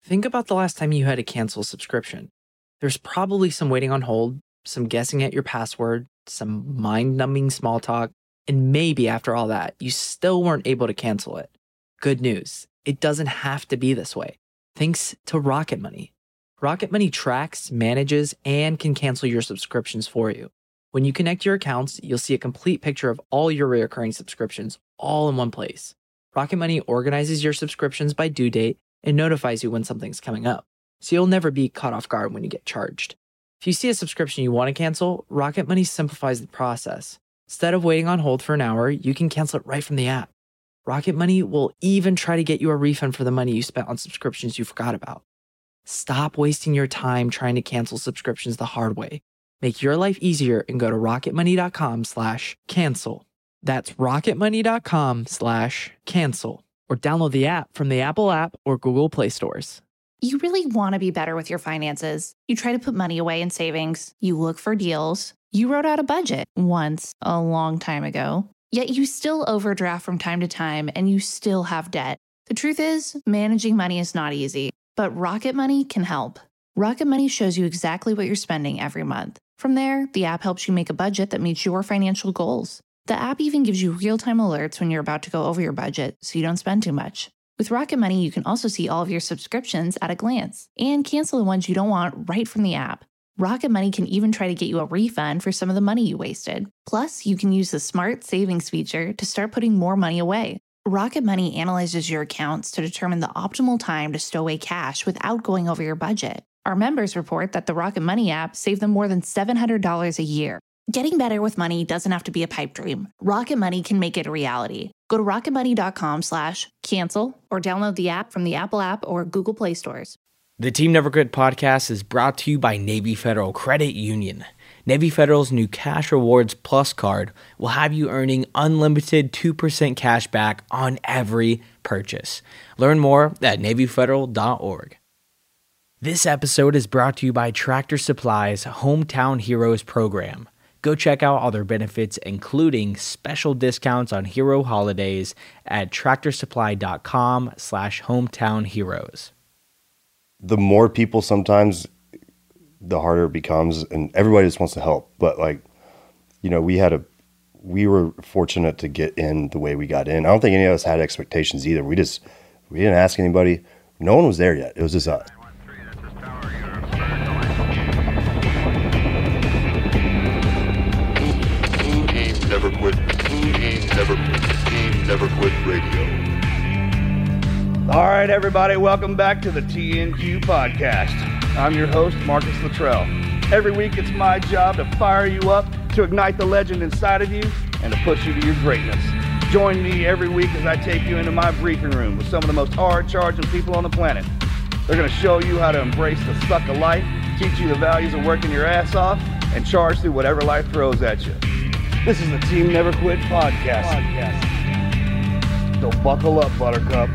Think about the last time you had to cancel a subscription. There's probably some waiting on hold, some guessing at your password, some mind-numbing small talk, and maybe after all that, you still weren't able to cancel it. Good news, it doesn't have to be this way. Thanks to Rocket Money. Rocket Money tracks, manages, and can cancel your subscriptions for you. When you connect your accounts, you'll see a complete picture of all your recurring subscriptions all in one place. Rocket Money organizes your subscriptions by due date and notifies you when something's coming up, so you'll never be caught off guard when you get charged. If you see a subscription you want to cancel, Rocket Money simplifies the process. Instead of waiting on hold for an hour, you can cancel it right from the app. Rocket Money will even try to get you a refund for the money you spent on subscriptions you forgot about. Stop wasting your time trying to cancel subscriptions the hard way. Make your life easier and go to rocketmoney.com/cancel. That's rocketmoney.com/cancel. Or download the app from the Apple app or Google Play stores. You really want to be better with your finances. You try to put money away in savings. You look for deals. You wrote out a budget once, a long time ago. Yet you still overdraft from time to time and you still have debt. The truth is, managing money is not easy, but Rocket Money can help. Rocket Money shows you exactly what you're spending every month. From there, the app helps you make a budget that meets your financial goals. The app even gives you real-time alerts when you're about to go over your budget so you don't spend too much. With Rocket Money, you can also see all of your subscriptions at a glance and cancel the ones you don't want right from the app. Rocket Money can even try to get you a refund for some of the money you wasted. Plus, you can use the Smart Savings feature to start putting more money away. Rocket Money analyzes your accounts to determine the optimal time to stow away cash without going over your budget. Our members report that the Rocket Money app saved them more than $700 a year. Getting better with money doesn't have to be a pipe dream. Rocket Money can make it a reality. Go to rocketmoney.com/cancel or download the app from the Apple app or Google Play stores. The Team Never Quit podcast is brought to you by Navy Federal Credit Union. Navy Federal's new Cash Rewards Plus card will have you earning unlimited 2% cash back on every purchase. Learn more at NavyFederal.org. This episode is brought to you by Tractor Supply's Hometown Heroes program. Go check out all their benefits, including special discounts on hero holidays at tractorsupply.com/hometownheroes. The more people sometimes, the harder it becomes, and everybody just wants to help. But we were fortunate to get in the way we got in. I don't think any of us had expectations either. We didn't ask anybody. No one was there yet. It was just us. Never quit. Team Never Quit Radio. All right, everybody, welcome back to the TNQ podcast. I'm your host, Marcus Luttrell. Every week, it's my job to fire you up, to ignite the legend inside of you, and to push you to your greatness. Join me every week as I take you into my briefing room with some of the most hard-charging people on the planet. They're going to show you how to embrace the suck of life, teach you the values of working your ass off, and charge through whatever life throws at you. This is the Team Never Quit podcast. So buckle up, Buttercup.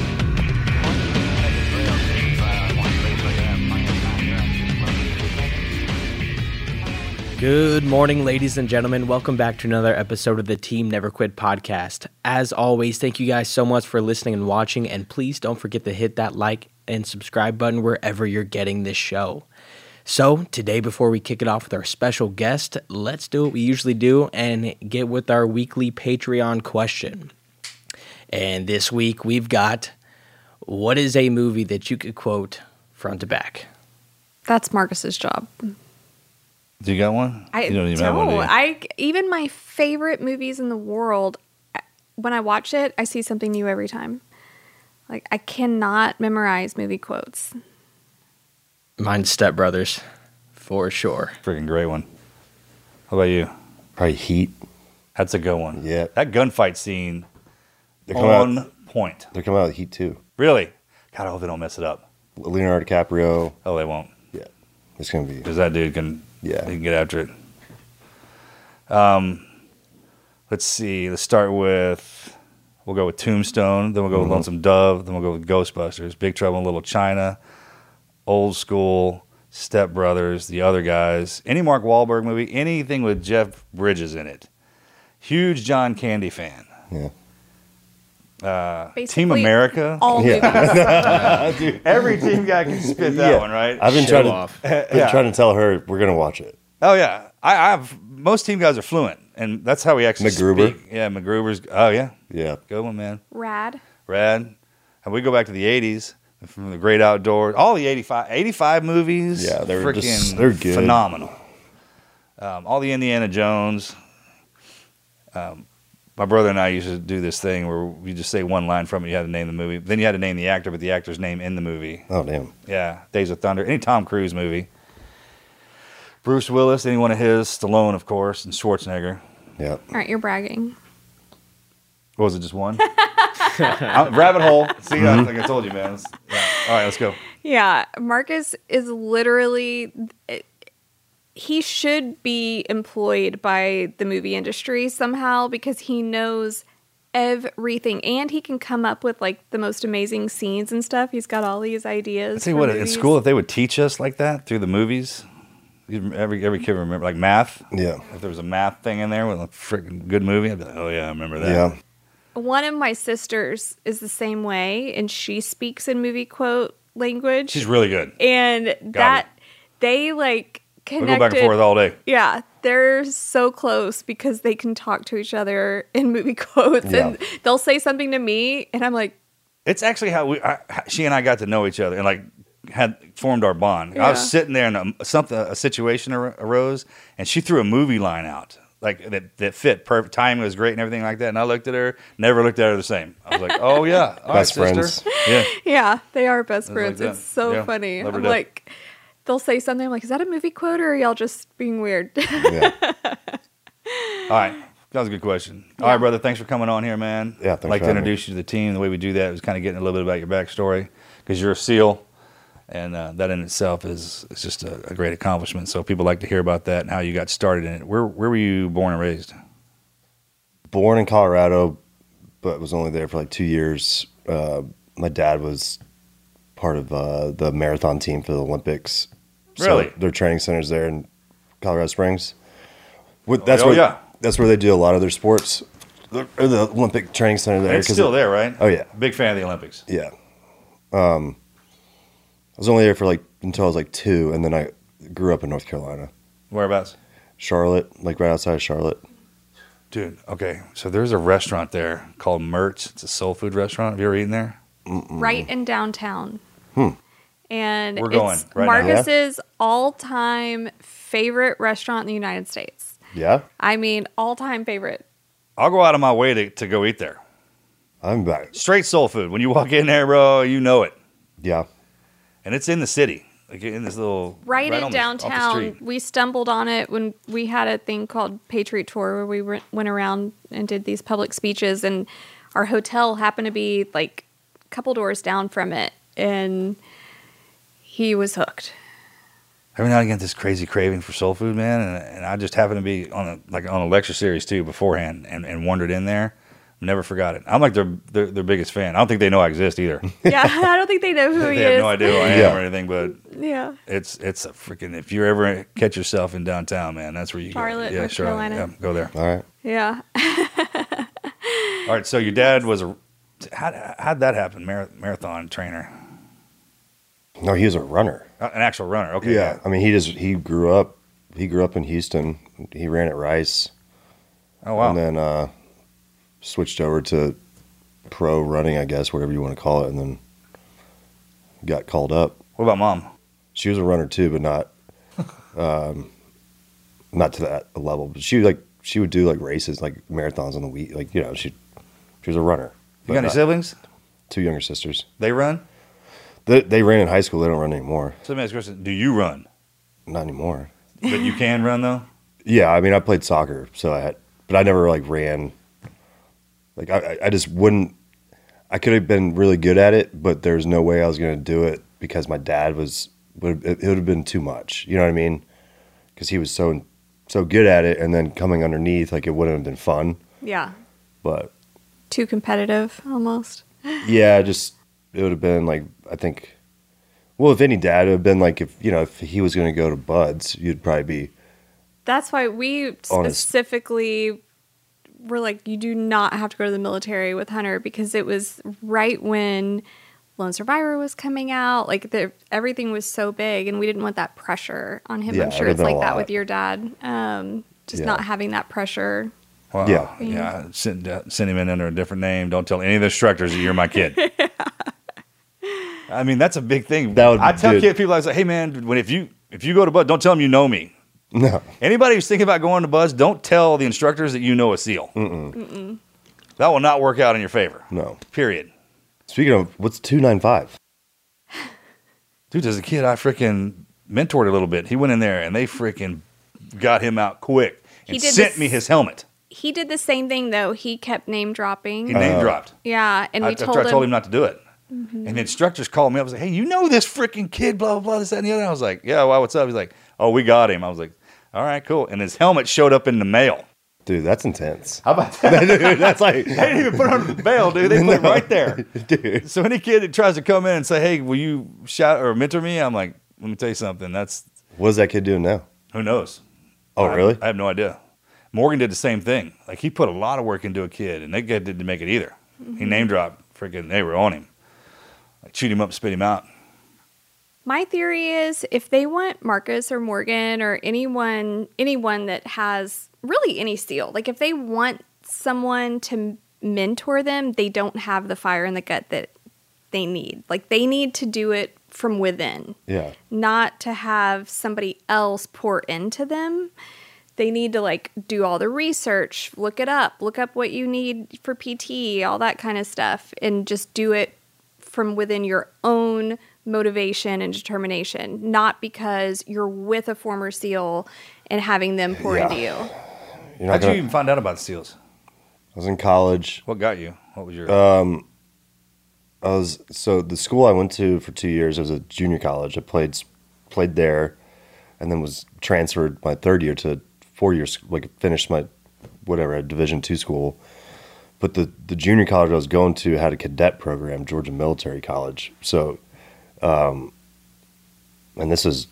Good morning, ladies and gentlemen. Welcome back to another episode of the Team Never Quit podcast. As always, thank you guys so much for listening and watching, and please don't forget to hit that like and subscribe button wherever you're getting this show. So today, before we kick it off with our special guest, let's do what we usually do and get with our weekly Patreon question. And this week we've got, what is a movie that you could quote front to back? That's Marcus's job. Do you got one? I you don't even have one, do you? Even my favorite movies in the world, when I watch it, I see something new every time. Like, I cannot memorize movie quotes. Mine's Step Brothers, for sure. Freaking great one. How about you? Probably Heat. That's a good one. Yeah. That gunfight scene, They're point. They're coming out with Heat too. Really? God, I hope they don't mess it up. Leonardo DiCaprio. Oh, they won't. Yeah. It's going to be. Because that dude can get after it. Let's see. Let's start with, we'll go with Tombstone. Then we'll go with Lonesome Dove. Then we'll go with Ghostbusters. Big Trouble in Little China. Old School. Step Brothers. The Other Guys. Any Mark Wahlberg movie. Anything with Jeff Bridges in it. Huge John Candy fan. Yeah. Basically, Team America. All movies. Dude, Every team guy can spit that Yeah. one, right? I've been Show trying off. to tell her we're gonna watch it. Oh yeah, I've most team guys are fluent, and that's how we actually MacGruber. speak. Yeah, MacGruber's. Oh yeah, Yeah, good one, man. Rad. Rad. And we go back to the '80s from the Great Outdoors, all the '85 movies. Yeah, they're freaking they're good. phenomenal. All the Indiana Jones. My brother and I used to do this thing where we just say one line from it. You had to name the movie. Then you had to name the actor, but the actor's name in the movie. Oh damn. Yeah, Days of Thunder. Any Tom Cruise movie. Bruce Willis, any one of his. Stallone, of course, and Schwarzenegger. Yeah. All right, you're bragging. What was it, just one? Rabbit hole. See, like I told you, man. Yeah. All right, let's go. Yeah, Marcus is literally. He should be employed by the movie industry somehow because he knows everything and he can come up with like the most amazing scenes and stuff. He's got all these ideas. I tell you for what, in movies. school, if they would teach us like that through the movies, every kid would remember, like math. Yeah. If there was a math thing in there with a freaking good movie, I'd be like, oh yeah, I remember that. Yeah. One of my sisters is the same way, and she speaks in movie quote language. She's really good. And that they like We'll connected. go back and forth all day. Yeah, they're so close because they can talk to each other in movie quotes, Yeah. and they'll say something to me, and I'm like, It's actually how she and I got to know each other and like had formed our bond. I was Yeah. sitting there and a situation arose, and she threw a movie line out like that fit perfect. Timing was great and everything like that. And I looked at her, never looked at her the same. I was like, oh yeah, all Best right, friends. sister. Yeah. yeah, they are best like friends. that. It's so Yeah, funny. love her I'm to death. like, they'll say something. I'm like, is that a movie quote or are y'all just being weird? Yeah. All right. That was a good question. All right, brother. Thanks for coming on here, man. Yeah, thanks I'd like for to having me. introduce you to the team. The way we do that is kind of getting a little bit about your backstory because you're a SEAL, and that in itself is just a great accomplishment. So people like to hear about that and how you got started in it. Where were you born and raised? Born in Colorado, but was only there for like 2 years. My dad was part of the marathon team for the Olympics. Really? So their training centers there in Colorado Springs. Oh, yeah. That's where they do a lot of their sports. The Olympic training center there. It's still there, right? Oh, yeah. Big fan of the Olympics. Yeah. I was only there for like until I was like 2, and then I grew up in North Carolina. Whereabouts? Charlotte, like right outside of Charlotte. Dude, okay. So there's a restaurant there called Mertz. It's a soul food restaurant. Have you ever eaten there? Right in downtown. And We're going it's right now. Marcus's all-time favorite restaurant in the United States. Yeah? I mean, all-time favorite. I'll go out of my way to go eat there. I'm back. Straight soul food. When you walk in there, bro, you know it. Yeah. And it's in the city, like in this little Right in on the- off the downtown. street. We stumbled on it when we had a thing called Patriot Tour where we went around and did these public speeches, and our hotel happened to be like a couple doors down from it, and he was hooked. Every now and again, this crazy craving for soul food, man, and I just happened to be on a lecture series too beforehand, and wandered in there. Never forgot it. I'm like their biggest fan. I don't think they know I exist either. Yeah, I don't think they know who They he have is. no idea who I am Yeah. or anything, but Yeah. it's a freaking. If you ever catch yourself in downtown, man, that's where you Charlotte, go. Yeah, North Charlotte. Carolina. Yeah, go there. All right. Yeah. All right. So your dad was how'd that happen? Marathon trainer, No, he was a runner. an actual runner. Okay. Yeah. I mean, he grew up in Houston. He ran at Rice. Oh wow. And then switched over to pro running, I guess, whatever you want to call it, and then got called up. What about mom? She was a runner too, but not to that level. But she would do like races, like marathons on the week. Like, you know, she was a runner. You But got any not- siblings? 2 younger sisters. They run. They ran in high school. They don't run anymore. So let me ask you a question. Do you run? Not anymore. But you can run though. Yeah, I mean, I played soccer, but I never like ran. Like I just wouldn't. I could have been really good at it, but there's no way I was going to do it because my dad it would have been too much. You know what I mean? Because he was so good at it, and then coming underneath, like it wouldn't have been fun. Yeah. But Too competitive almost. yeah, it would have been like, I think. Well, if any dad, it would have been like if he was going to go to Buds, you'd probably be. That's why we Honest. specifically were like, you do not have to go to the military with Hunter, because it was right when Lone Survivor was coming out. Like everything was so big, and we didn't want that pressure on him. Yeah, I'm sure it it's would've been like a that lot. with your dad. Just Yeah. not having that pressure. Wow. Yeah. Send him in under a different name. Don't tell any of the instructors that you're my kid. I mean, that's a big thing. I tell people, I was like, hey man, if you go to Buzz, don't tell them you know me. No. Anybody who's thinking about going to Buzz, don't tell the instructors that you know a SEAL. Mm-mm. That will not work out in your favor. No. Period. Speaking of, what's 295? Dude, as a kid, I freaking mentored a little bit. He went in there and they freaking got him out quick and sent me his helmet. He did the same thing though. He kept name dropping. He name dropped. Yeah, and we told I told him him not to do it. Mhm. And the instructors called me up and was like, hey, you know this freaking kid, blah, blah, blah, this, that, and the other. I was like, yeah, well, what's up? He's like, oh, we got him. I was like, all right, cool. And his helmet showed up in the mail. Dude, that's intense. How about that? Dude, that's like... They didn't even put it on the bail, dude. They put it right there. Dude. So any kid that tries to come in and say, hey, will you shout or mentor me? I'm like, let me tell you something. What's that kid doing now? Who knows? Oh, really? I have no idea. Morgan did the same thing. Like, he put a lot of work into a kid, and that kid didn't make it either. He name dropped. Freaking, they were on him. Like, shoot him up, spit him out. My theory is if they want Marcus or Morgan or anyone that has really any SEAL, like if they want someone to mentor them, they don't have the fire in the gut that they need. Like they need to do it from within. Yeah. Not to have somebody else pour into them. They need to like do all the research, look up what you need for PT, all that kind of stuff, and just do it from within your own motivation and determination, not because you're with a former SEAL and having them pour into you. How'd you even find out about SEALs? I was in college. What got you? What was your... So the school I went to for 2 years was a junior college. I played there, and then was transferred my third year to 4 years, like finished my whatever, a Division II school. But the junior college I was going to had a cadet program, Georgia Military College. So, and this is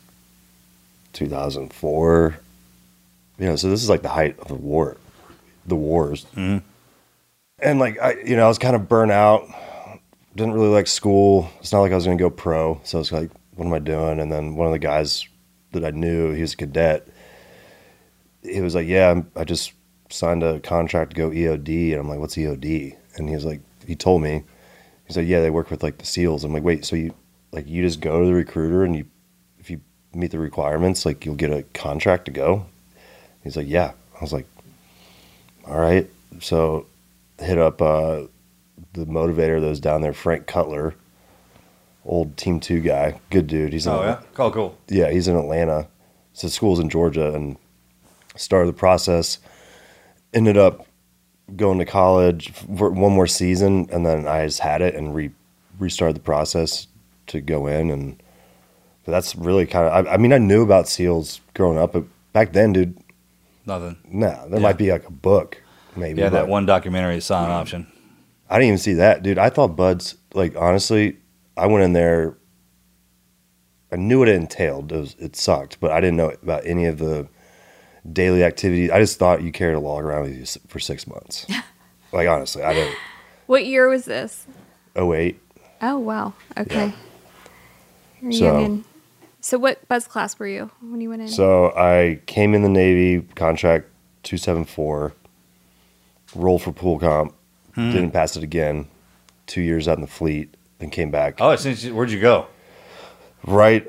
2004. So this is like the height of the wars. Mm-hmm. And like I was kind of burnt out. Didn't really like school. It's not like I was going to go pro. So I was like, what am I doing? And then one of the guys that I knew, he was a cadet. He was like, yeah, I just signed a contract to go EOD. And I'm like, what's EOD? And he was like, he told me, he's like, yeah, they work with like the SEALs. I'm like, wait, so you just go to the recruiter and if you meet the requirements, like you'll get a contract to go? He's like, yeah. I was like, all right. So hit up the motivator that was down there, Frank Cutler, old Team 2 guy, good dude. He's cool. Yeah, he's in Atlanta. So school's in Georgia, and started the process. Ended up going to college for one more season, and then I just had it and restarted the process to go in. But that's really kind of, I mean, I knew about SEALs growing up, but back then, dude, nothing. No, there might be like a book, maybe. Yeah, that one documentary, Silent Option. I didn't even see that, dude. I thought Bud's, like, honestly, I went in there, I knew what it entailed. It sucked, but I didn't know about any of the daily activities. I just thought you carried a log around with you for 6 months. Like, honestly, I didn't. What year was this? 08. Oh, wow. Okay. Yeah. You're young. So what buzz class were you when you went in? So I came in the Navy, contract 274, rolled for pool comp, didn't pass it again, 2 years out in the fleet, then came back. Oh, where'd you go? Right.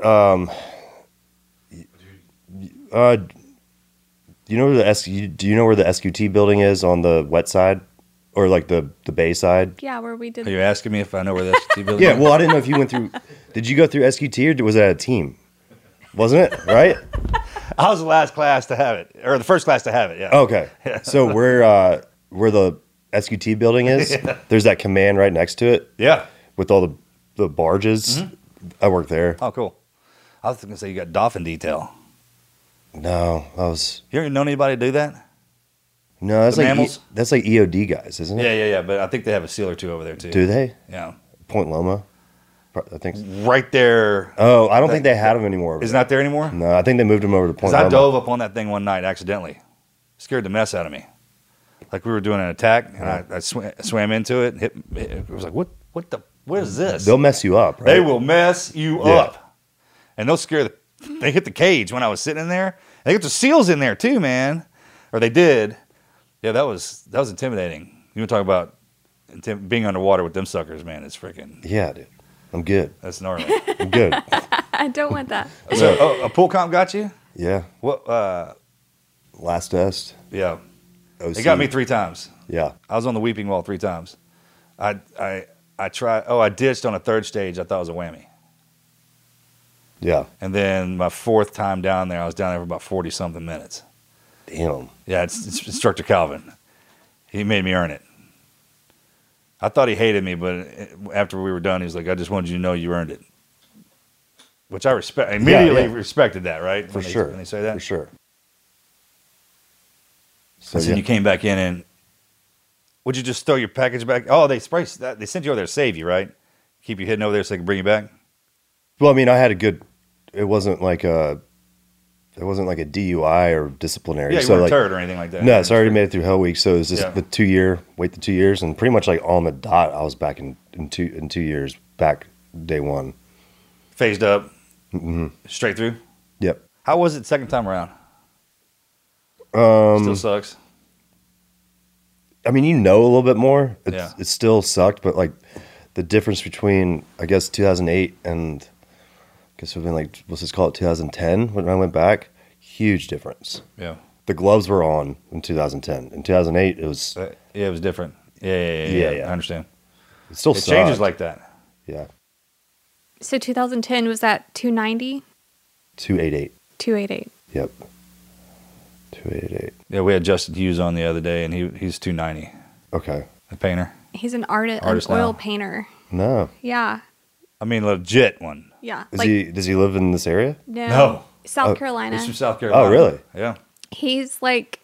Do you know where the SQT building is on the wet side, or like the bay side? Yeah, where we did. Are you asking me if I know where the SQT building Yeah, is? well, I didn't know if you went through. Did you go through SQT or was it at a team? Wasn't it right? I was the last class to have it, or the first class to have it. Yeah. Okay. So where the SQT building is, there's that command right next to it. Yeah. With all the barges. Mm-hmm. I worked there. Oh, cool. I was going to say you got dolphin detail. No, I was. You ever known anybody do that? No, that's the like mammals? That's like EOD guys, isn't it? Yeah. But I think they have a SEAL or two over there too. Do they? Yeah. Point Loma, I think. Right there. Oh, I don't think they had them anymore. Is it not there anymore? No, I think they moved them over to Point Loma. Loma. I dove up on that thing one night accidentally. Scared the mess out of me. Like we were doing an attack, and I swam into it. And it was like, what is this? They'll mess you up, right? They will mess you up, and they'll scare they hit the cage when I was sitting in there. They got the seals in there too, man, or they did. Yeah, that was intimidating. You want to talk about being underwater with them suckers, man? It's freaking. Yeah, dude. I'm good. That's gnarly. I'm good. I don't want that. So, a pool comp got you? Yeah. What? Last test. Yeah. OC. It got me 3 times. Yeah. I was on the weeping wall 3 times. I tried. Oh, I ditched on a 3rd stage. I thought it was a whammy. Yeah. And then my 4th time down there, I was down there for about 40-something minutes. Damn. Yeah, it's Instructor Calvin. He made me earn it. I thought he hated me, but after we were done, he's like, I just wanted you to know you earned it. Which I immediately respected that, right? For sure. When they say that? For sure. So, So you came back in and would you just throw your package back? Oh, they sent you over there to save you, right? Keep you hidden over there so they can bring you back? Well, I mean, I had a good, it wasn't like a DUI or disciplinary. Yeah, you so weren't like, turd or anything like that. No, it's already made it through Hell Week. So it was just Yeah. the 2 year, wait the 2 years, and pretty much like on the dot, I was back in 2 years, back day one. Phased up, straight through? Yep. How was it second time around? Still sucks. I mean, you know a little bit more. Yeah. It still sucked, but like the difference between, I guess, 2008 and I guess it would have been like, let's just call it 2010 when I went back. Huge difference. Yeah. The gloves were on in 2010. In 2008, it was. Yeah, it was different. Yeah. Yeah. I understand. It still It changes sucked. like that. Yeah. So 2010, was that 290? 288. 288. Yep. 288. Yeah, we had Justin Hughes on the other day, and he's 290. Okay. A painter. He's an artist now. oil painter. No. Yeah. I mean, legit one. Yeah. Does he live in this area? No. South Carolina. He's from South Carolina. Oh, really? Yeah. He's like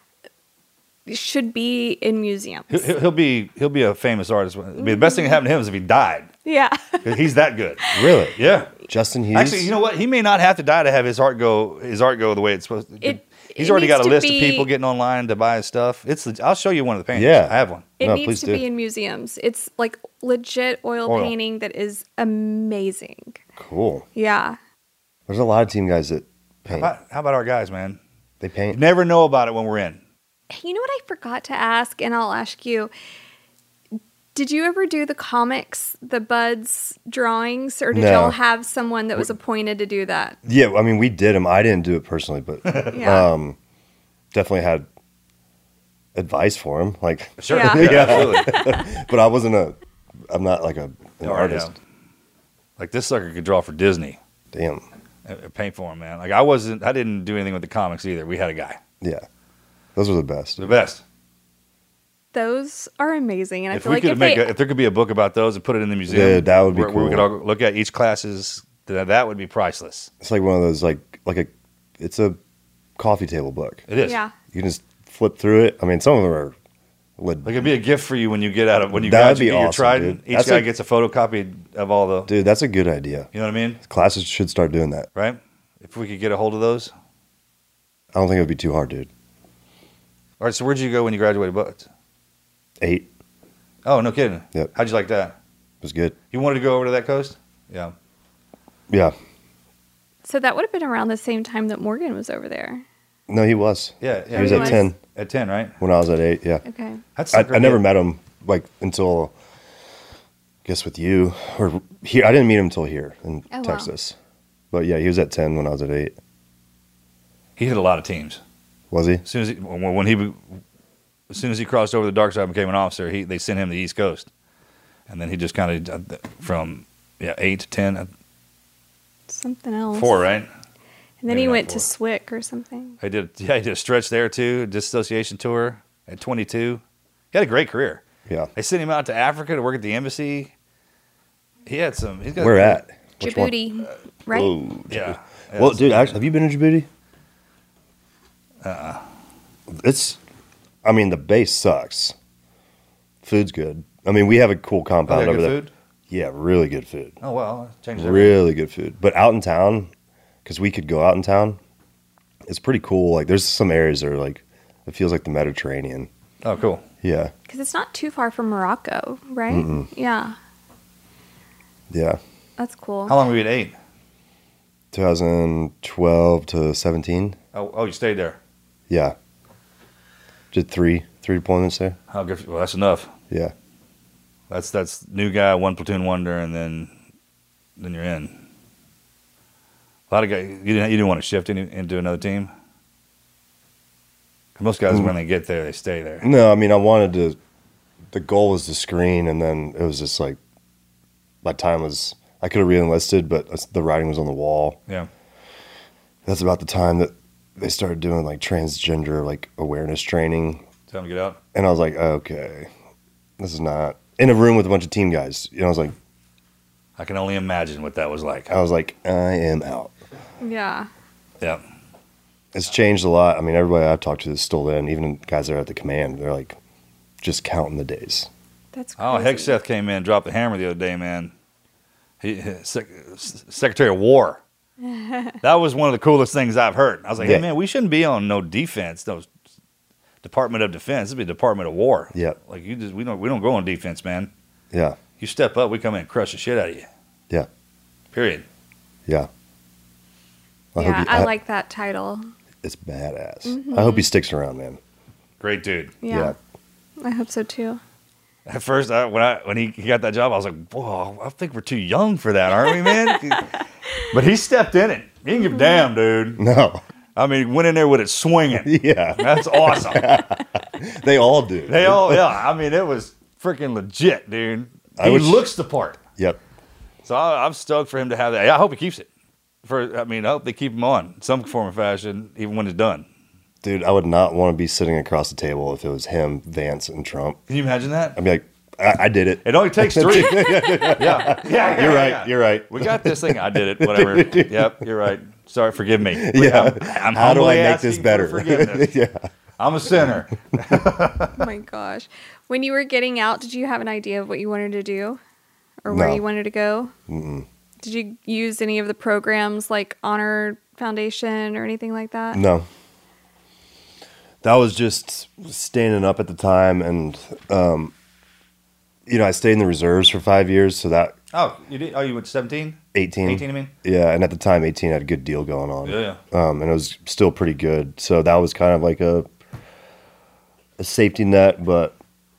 should be in museums. He'll be a famous artist. I mean, the best thing that happened to him is if he died. Yeah. 'Cause he's that good. Really? Yeah. Justin Hughes? Actually, you know what? He may not have to die to have his art go the way it's supposed to. He's it already got a needs to list of be- people getting online to buy his stuff. I'll show you one of the paintings. Yeah. I have one. It No, needs please to do. be in museums. It's like legit oil painting that is amazing. Cool. Yeah. There's a lot of team guys that paint. How about our guys, man? They You paint. never know about it when we're in. You know what I forgot to ask, and I'll ask you. Did you ever do the comics, the Buds drawings, or did No. y'all have someone that was appointed to do that? Yeah, I mean, we did them. I didn't do it personally, but Yeah. definitely had advice for him. Like, Sure. Yeah. Yeah, absolutely. but I'm not like an artist. Yeah. Like this sucker could draw for Disney. Damn. Paint for him, man. Like I didn't do anything with the comics either. We had a guy. Yeah. Those were the best. The best. Those are amazing, and I If feel we like could if if there could be a book about those and put it in the museum, Yeah, that would be where we could cool. all look at each classes. That would be priceless. It's like one of those, it's a coffee table book. It is. Yeah. You can just flip through it. I mean, some of them are Like it'd be a gift for you when you get out of That'd get be your awesome, Trident. dude. Each That's guy a- gets a photocopy of all the. Dude, that's a good idea. You know what I mean? Classes should start doing that. Right? If we could get a hold of those. I don't think it would be too hard, dude. All right. So where'd you go when you graduated Buds? 8 Oh, no kidding. Yep. How'd you like that? was good. You wanted to go over to that coast? Yeah. Yeah. So that would have been around the same time that Morgan was over there. No, he was. Yeah. He was He at was. 10 At 10, right? when I was at 8. Yeah. Okay. That's I never met him until, I guess, with you or here. I didn't meet him until here in Oh, wow. Texas. But yeah, he was at 10 when I was at 8. He hit a lot of teams. Was he? As soon as he crossed over the dark side and became an officer, they sent him to the East Coast, and then he just kind of from 8 to 10, Something else. 4, right? And then Maybe he not went to 4. Swick or something. He did a stretch there too, a dissociation tour at 22. He had a great career. Yeah. They sent him out to Africa to work at the embassy. He's got Where at? Which one? Djibouti, right? Oh, Yeah. Well, dude, actually, have you been to Djibouti? I mean, the base sucks. Food's good. I mean, we have a cool Oh, they compound got over good there. food? Yeah, really good food. Oh, well, changes everything. Really good food. But out in town, because we could go out in town, it's pretty cool. Like, there's some areas that are like, it feels like the Mediterranean. Oh, cool. Yeah. Because it's not too far from Morocco, right? Yeah, Yeah. that's cool. How long were you at 8? 2012 to 17. Oh, you stayed there. Yeah. Did three deployments there. How good? Well, that's enough. Yeah. That's new guy, one platoon wonder, and then you're in. A lot of guys, you didn't want to shift into another team. 'Cause most guys, when they get there, they stay there. No, I mean, I wanted to. The goal was to screen, and then it was just like my time was. I could have re-enlisted, but the writing was on the wall. Yeah. That's about the time that they started doing like transgender like awareness training, Time to get out. and I was like, okay, this is not in a room with a bunch of team guys. You know, I was like, I can only imagine what that was like. I am out. Yeah. Yeah. It's changed a lot. I mean, everybody I've talked to is still in, even guys that are at the command. They're like, just counting the days. That's crazy. Oh, Hegseth came in, dropped the hammer the other day, man. Secretary of War. That was one of the coolest things I've heard. I was like, Yeah. hey, man, we shouldn't be on no defense, no Department of Defense. This would be Department of War. Yeah. Like we don't go on defense, man. Yeah. You step up, we come in and crush the shit out of you. Yeah. Period. Yeah. Yeah, I like that title. It's badass. I hope he sticks around, man. Great dude. Yeah. I hope so too. At first, when he got that job, I was like, whoa, I think we're too young for that, aren't we, man? But he stepped in it. He didn't give a damn, dude. No. I mean, went in there with it swinging. Yeah. That's awesome. They all do. Yeah. I mean, it was freaking legit, dude. I He wish- looks the part. Yep. So I'm stoked for him to have that. Yeah, I hope he keeps it. I hope they keep him on in some form or fashion, even when it's done. Dude, I would not want to be sitting across the table if it was him, Vance, and Trump. Can you imagine that? I'd be like, I did it. It only takes 3. Yeah. You're right. You're right. We got this thing. I did it. Whatever. Yep. You're right. Sorry. Forgive me. Yeah. I'm How do I humbly make this asking better? for forgiveness. Yeah. I'm a sinner. Oh my gosh. When you were getting out, did you have an idea of what you wanted to do or where No. you wanted to go? Did you use any of the programs like Honor Foundation or anything like that? No. That was just standing up at the time. And, I stayed in the reserves for 5 years. So that Oh, you did? Oh, you went 17? 18. 18, I mean? Yeah. And at the time, 18 had a good deal going on. Yeah. And it was still pretty good. So that was kind of like a safety net, but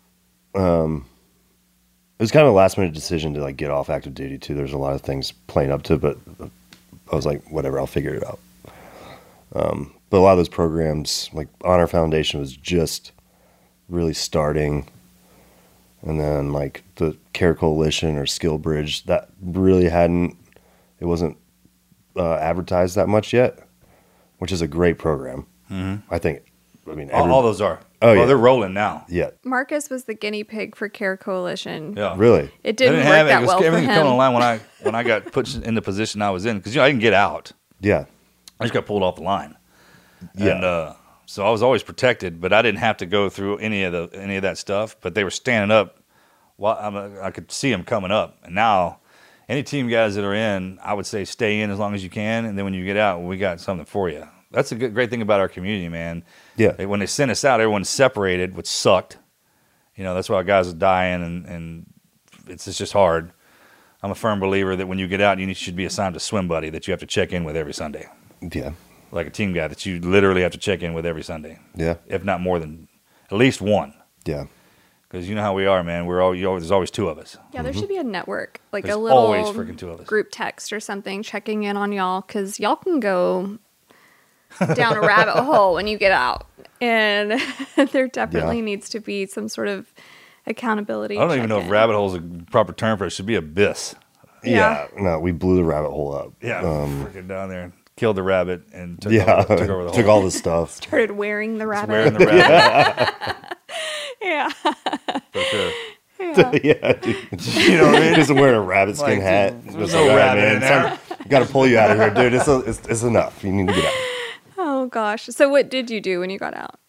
it was kind of a last minute decision to like get off active duty too. There's a lot of things playing up to it, but I was like, whatever, I'll figure it out. But a lot of those programs, like Honor Foundation, was just really starting, and then like the Care Coalition or Skill Bridge, that really it wasn't advertised that much yet, which is a great program. I think. I mean, All those are. Oh, yeah. They're rolling now. Yeah, Marcus was the guinea pig for Care Coalition. Yeah. really. It didn't work that well for everything coming him. online when I got put in the position I was in, because I didn't get out. Yeah, I just got pulled off the line. Yeah. And so I was always protected, but I didn't have to go through any of that stuff. But they were standing up while I could see them coming up. And now, any team guys that are in, I would say stay in as long as you can, and then when you get out, we got something for you. That's a great thing about our community, man. Yeah. When they sent us out, everyone's separated, which sucked. That's why guys are dying, and it's just hard. I'm a firm believer that when you get out, you should be assigned a swim buddy that you have to check in with every Sunday. Yeah, Like a team guy that you literally have to check in with every Sunday, yeah, if not more than at least one. yeah. Because you know how we are, man. There's always 2 of us. Yeah, there should be a network, like There's a little always freaking 2 of us. group text or something, checking in on y'all, because y'all can go down a rabbit hole when you get out, and there definitely needs to be some sort of accountability. I don't even know if check-in. rabbit hole is a proper term for it. It should be abyss. Yeah. No, we blew the rabbit hole up. Yeah, freaking down there, killed the rabbit, and took Yeah, over, took over the took whole. all the stuff. Started wearing the rabbit. Wearing the rabbit Yeah. for sure. Yeah, dude. You know what I mean? Just wearing a rabbit skin Like, hat. there's Just no like, all right, rabbit man, in there. Got to pull you out of here, dude. It's enough. You need to get out. Oh gosh. So what did you do when you got out?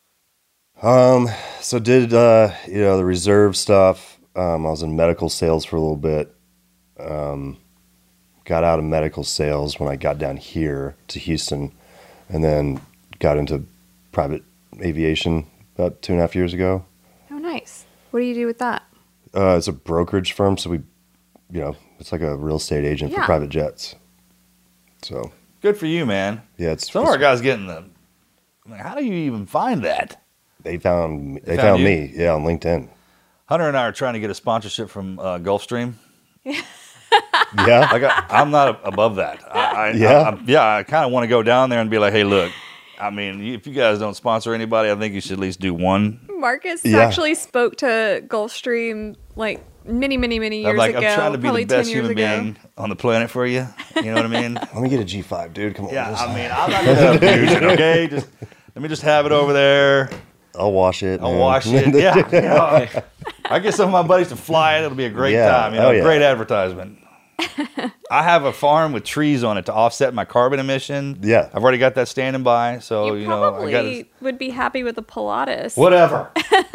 So did the reserve stuff. I was in medical sales for a little bit. Got out of medical sales when I got down here to Houston, and then got into private aviation about 2.5 years ago. Oh, nice. What do you do with that? It's a brokerage firm, so it's like a real estate agent for Yeah. private jets. So Good for you, man. yeah, it's Some of our guys getting them. I'm like, how do you even find that? they found found you? me, yeah, on LinkedIn. Hunter and I are trying to get a sponsorship from Gulfstream. Yeah, I'm not above that. I kind of want to go down there and be like, hey, look, I mean, if you guys don't sponsor anybody, I think you should at least do one. Marcus Yeah. actually spoke to Gulfstream like many years I'm like, ago. I'm trying to be probably the best 10 years human ago. being on the planet for you. You know what I mean? let me get a G5, dude. Come on. Yeah, just- I mean, I'm not going to abuse it, okay? Let me just have it over there. I'll wash it. I'll man. wash it. Yeah. You know, I get some of my buddies to fly it. It'll be a great Yeah. time. You know, Oh, yeah. great advertisement. I have a farm with trees on it to offset my carbon emission. Yeah. I've already got that standing by. So, You I probably got would be happy with a Pilatus. whatever.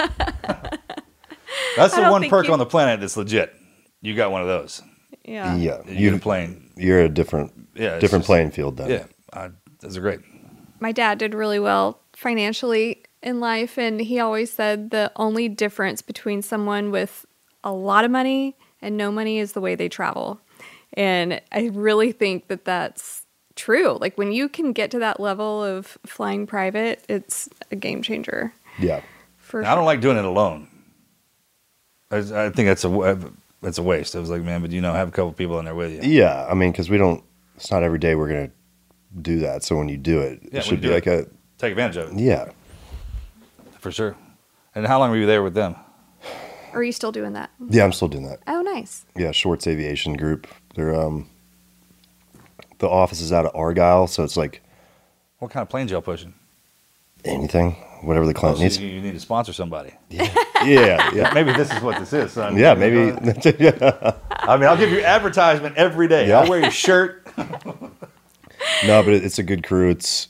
That's the don't one think perk you- on the planet that's legit. You got one of those. Yeah. Yeah, You get a plane. you're a different Yeah, it's different just- playing field then. Yeah. Those are great. My dad did really well financially in life, and he always said the only difference between someone with a lot of money and no money is the way they travel. And I really think that that's true. Like when you can get to that level of flying private, it's a game changer. Yeah. For I don't like doing it alone. I think that's a waste. I was like, man, but have a couple people in there with you. Yeah, I mean, because it's not every day we're gonna do that. So when you do it, Yeah, it when should you be do like a Take advantage of it. yeah. For sure. And how long were you there with them? Are you still doing that? Yeah, I'm still doing that. Oh, nice. Yeah, Schwartz Aviation Group. They're the office is out of Argyle, so it's like What kind of planes y'all pushing? anything, whatever the client So needs. you need to sponsor somebody. Yeah. Maybe this is what this is, son. Yeah, maybe. I mean, I'll give you advertisement every day. Yeah. I'll wear your shirt. No, but it's a good crew. It's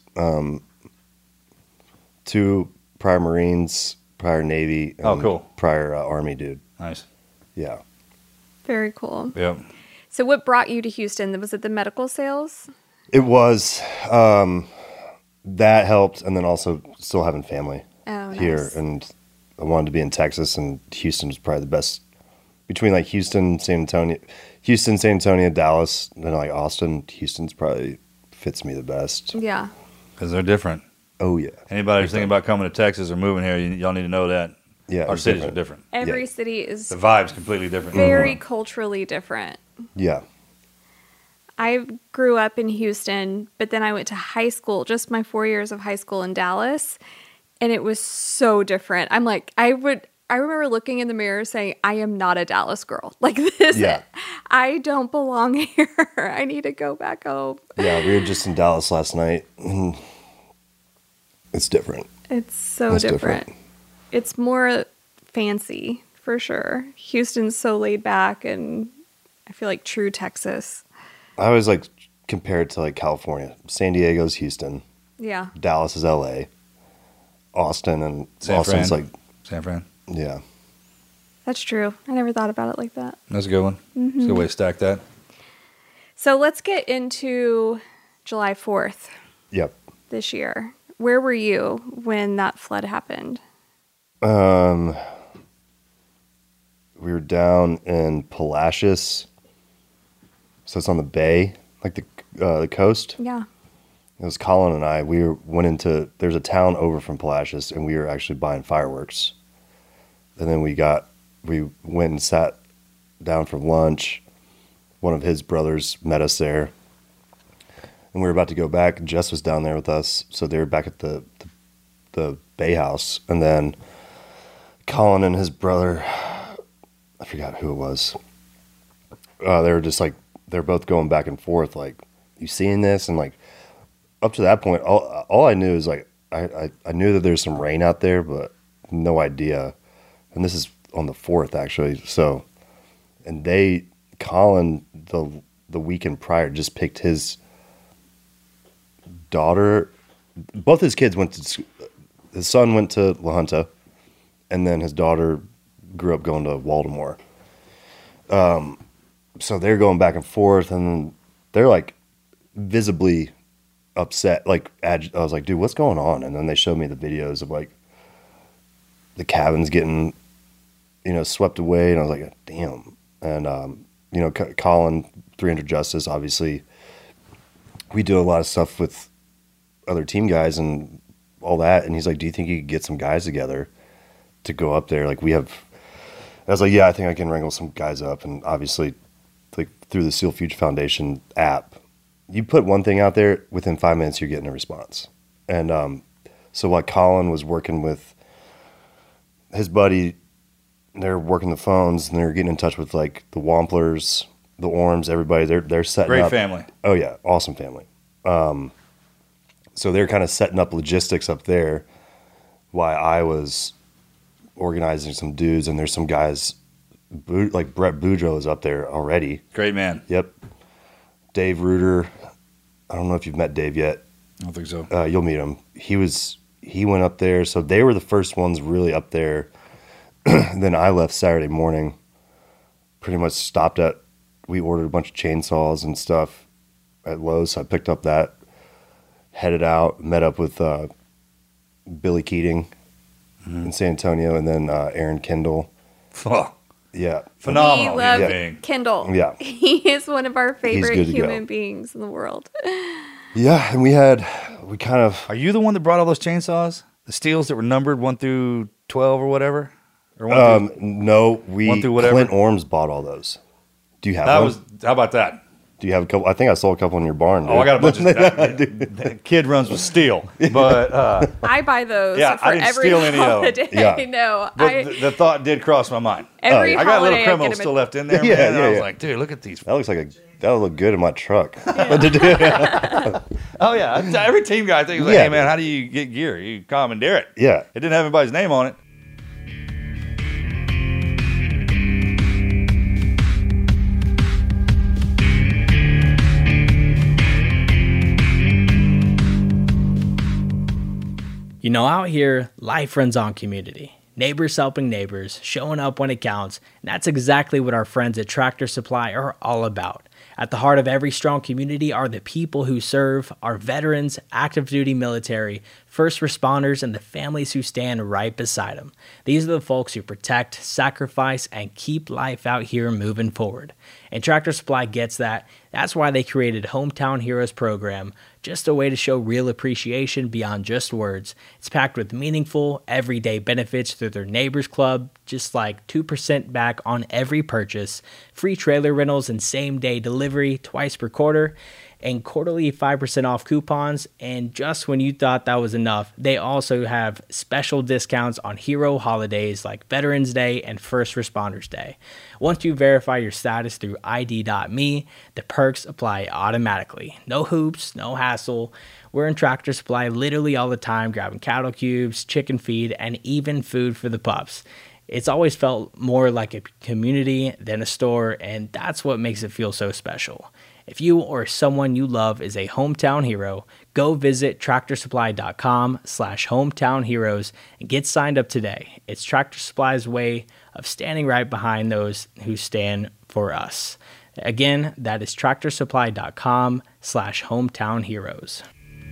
2 prior Marines, prior Navy. Oh, cool. Prior Army dude. Nice. Yeah. Very cool. Yep. So what brought you to Houston? Was it the medical sales? It was that helped, and then also still having family here, nice. and I wanted to be in Texas, and Houston was probably the best between like Houston, San Antonio, Dallas, and then like Austin. Houston's probably fits me the best. Yeah. Because they're different. Oh yeah, Anybody who's thinking about coming to Texas or moving here, y'all need to know that. yeah. Our it's cities are different. Every Yeah. city is The vibe's completely different. very culturally different. Yeah, I grew up in Houston, but then I went to high school, just my 4 years of high school in Dallas, and it was so different. I'm like, I remember looking in the mirror saying, I am not a Dallas girl. Like this, Yeah. I don't belong here. I need to go back home. yeah. We were just in Dallas last night, and it's different. It's so It's different. different. It's more fancy for sure. Houston's so laid back, and I feel like true Texas. I always like compare it to like California. San Diego's Houston, Yeah. Dallas is LA, Austin, and San Austin's Fran. like San Fran. yeah. That's true. I never thought about it like that. That's a good one. It's a good way to stack that. So let's get into July 4th Yep. this year. Where were you when that flood happened? We were down in Palacios, so it's on the bay, like the coast. Yeah. It was Colin and I. Went into there's a town over from Palacios, and we were actually buying fireworks. And then we went and sat down for lunch. One of his brothers met us there, and we were about to go back. Jess was down there with us, so they were back at the bay house, and then Colin and his brother, I forgot who it was. They were just like they're both going back and forth, like, you seeing this? And like up to that point, all I knew is like I knew that there's some rain out there, but no idea. And this is on the 4th actually. So, and Colin the weekend prior just picked his daughter. Both his kids went to. His son went to La Junta, and then his daughter grew up going to Waldemar. So they're going back and forth, and they're like visibly upset. Like I was like, dude, what's going on? And then they showed me the videos of like the cabin's getting, swept away. And I was like, damn. And, Colin, 300 Justice, obviously, we do a lot of stuff with other team guys and all that. And he's like, do you think you could get some guys together to go up there? Like, I was like, yeah, I think I can wrangle some guys up. And obviously, like, through the Seal Future Foundation app, you put one thing out there, within 5 minutes, you're getting a response. And so while Colin was working with his buddy, they're working the phones and they're getting in touch with like the Wamplers, the Orms, everybody. They're setting up. Great family. Oh yeah, awesome family. So they're kind of setting up logistics up there while I was organizing some dudes, and there's some guys like Brett Boudreaux is up there already. Great man. Yep. Dave Reuter. I don't know if you've met Dave yet. I don't think so. You'll meet him. He went up there. So they were the first ones really up there. Then I left Saturday morning, pretty much we ordered a bunch of chainsaws and stuff at Lowe's. So I picked up that, headed out, met up with Billy Keating in San Antonio, and then Aaron Kendall. Oh, Yeah. phenomenal. We love human being. Kendall. Yeah. He is one of our favorite good to go. human beings in the world. Yeah. And we kind of, Are you the one that brought all those chainsaws? The steels that were numbered 1 through 12 or whatever? Or 1 through, no, one through whatever? Clint Orms bought all those. Do you have that one? was, how about that? Do you have a couple? I think I saw a couple in your barn. Oh, I got a bunch of Dude. that kid runs with steel. But I buy those Yeah, for I didn't every steal any of them. holiday. Yeah. No, but the thought did cross my mind. every I got a holiday little criminal I get still him left in there, Yeah, man. yeah, I was yeah. like, dude, look at these. That would look good in my truck. Oh, yeah. Every team guy thinks, like, Yeah. hey, man, how do you get gear? You commandeer it. Yeah. It didn't have anybody's name on it. You know, out here, life runs on community. Neighbors helping neighbors, showing up when it counts, and that's exactly what our friends at Tractor Supply are all about. At the heart of every strong community are the people who serve, our veterans, active duty military, first responders, and the families who stand right beside them. These are the folks who protect, sacrifice, and keep life out here moving forward. And Tractor Supply gets that. That's why they created Hometown Heroes program, just a way to show real appreciation beyond just words. It's packed with meaningful, everyday benefits through their Neighbors Club, just like 2% back on every purchase, free trailer rentals and same-day delivery twice per quarter, and quarterly 5% off coupons. And just when you thought that was enough, they also have special discounts on hero holidays like Veterans Day and First Responders Day. Once you verify your status through ID.me, the perks apply automatically. No hoops, no hassle. We're in Tractor Supply literally all the time, grabbing cattle cubes, chicken feed, and even food for the pups. It's always felt more like a community than a store, and that's what makes it feel so special. If you or someone you love is a hometown hero, go visit tractorsupply.com/hometownheroes and get signed up today. It's Tractor Supply's way of standing right behind those who stand for us. Again, that is tractorsupply.com/hometownheroes.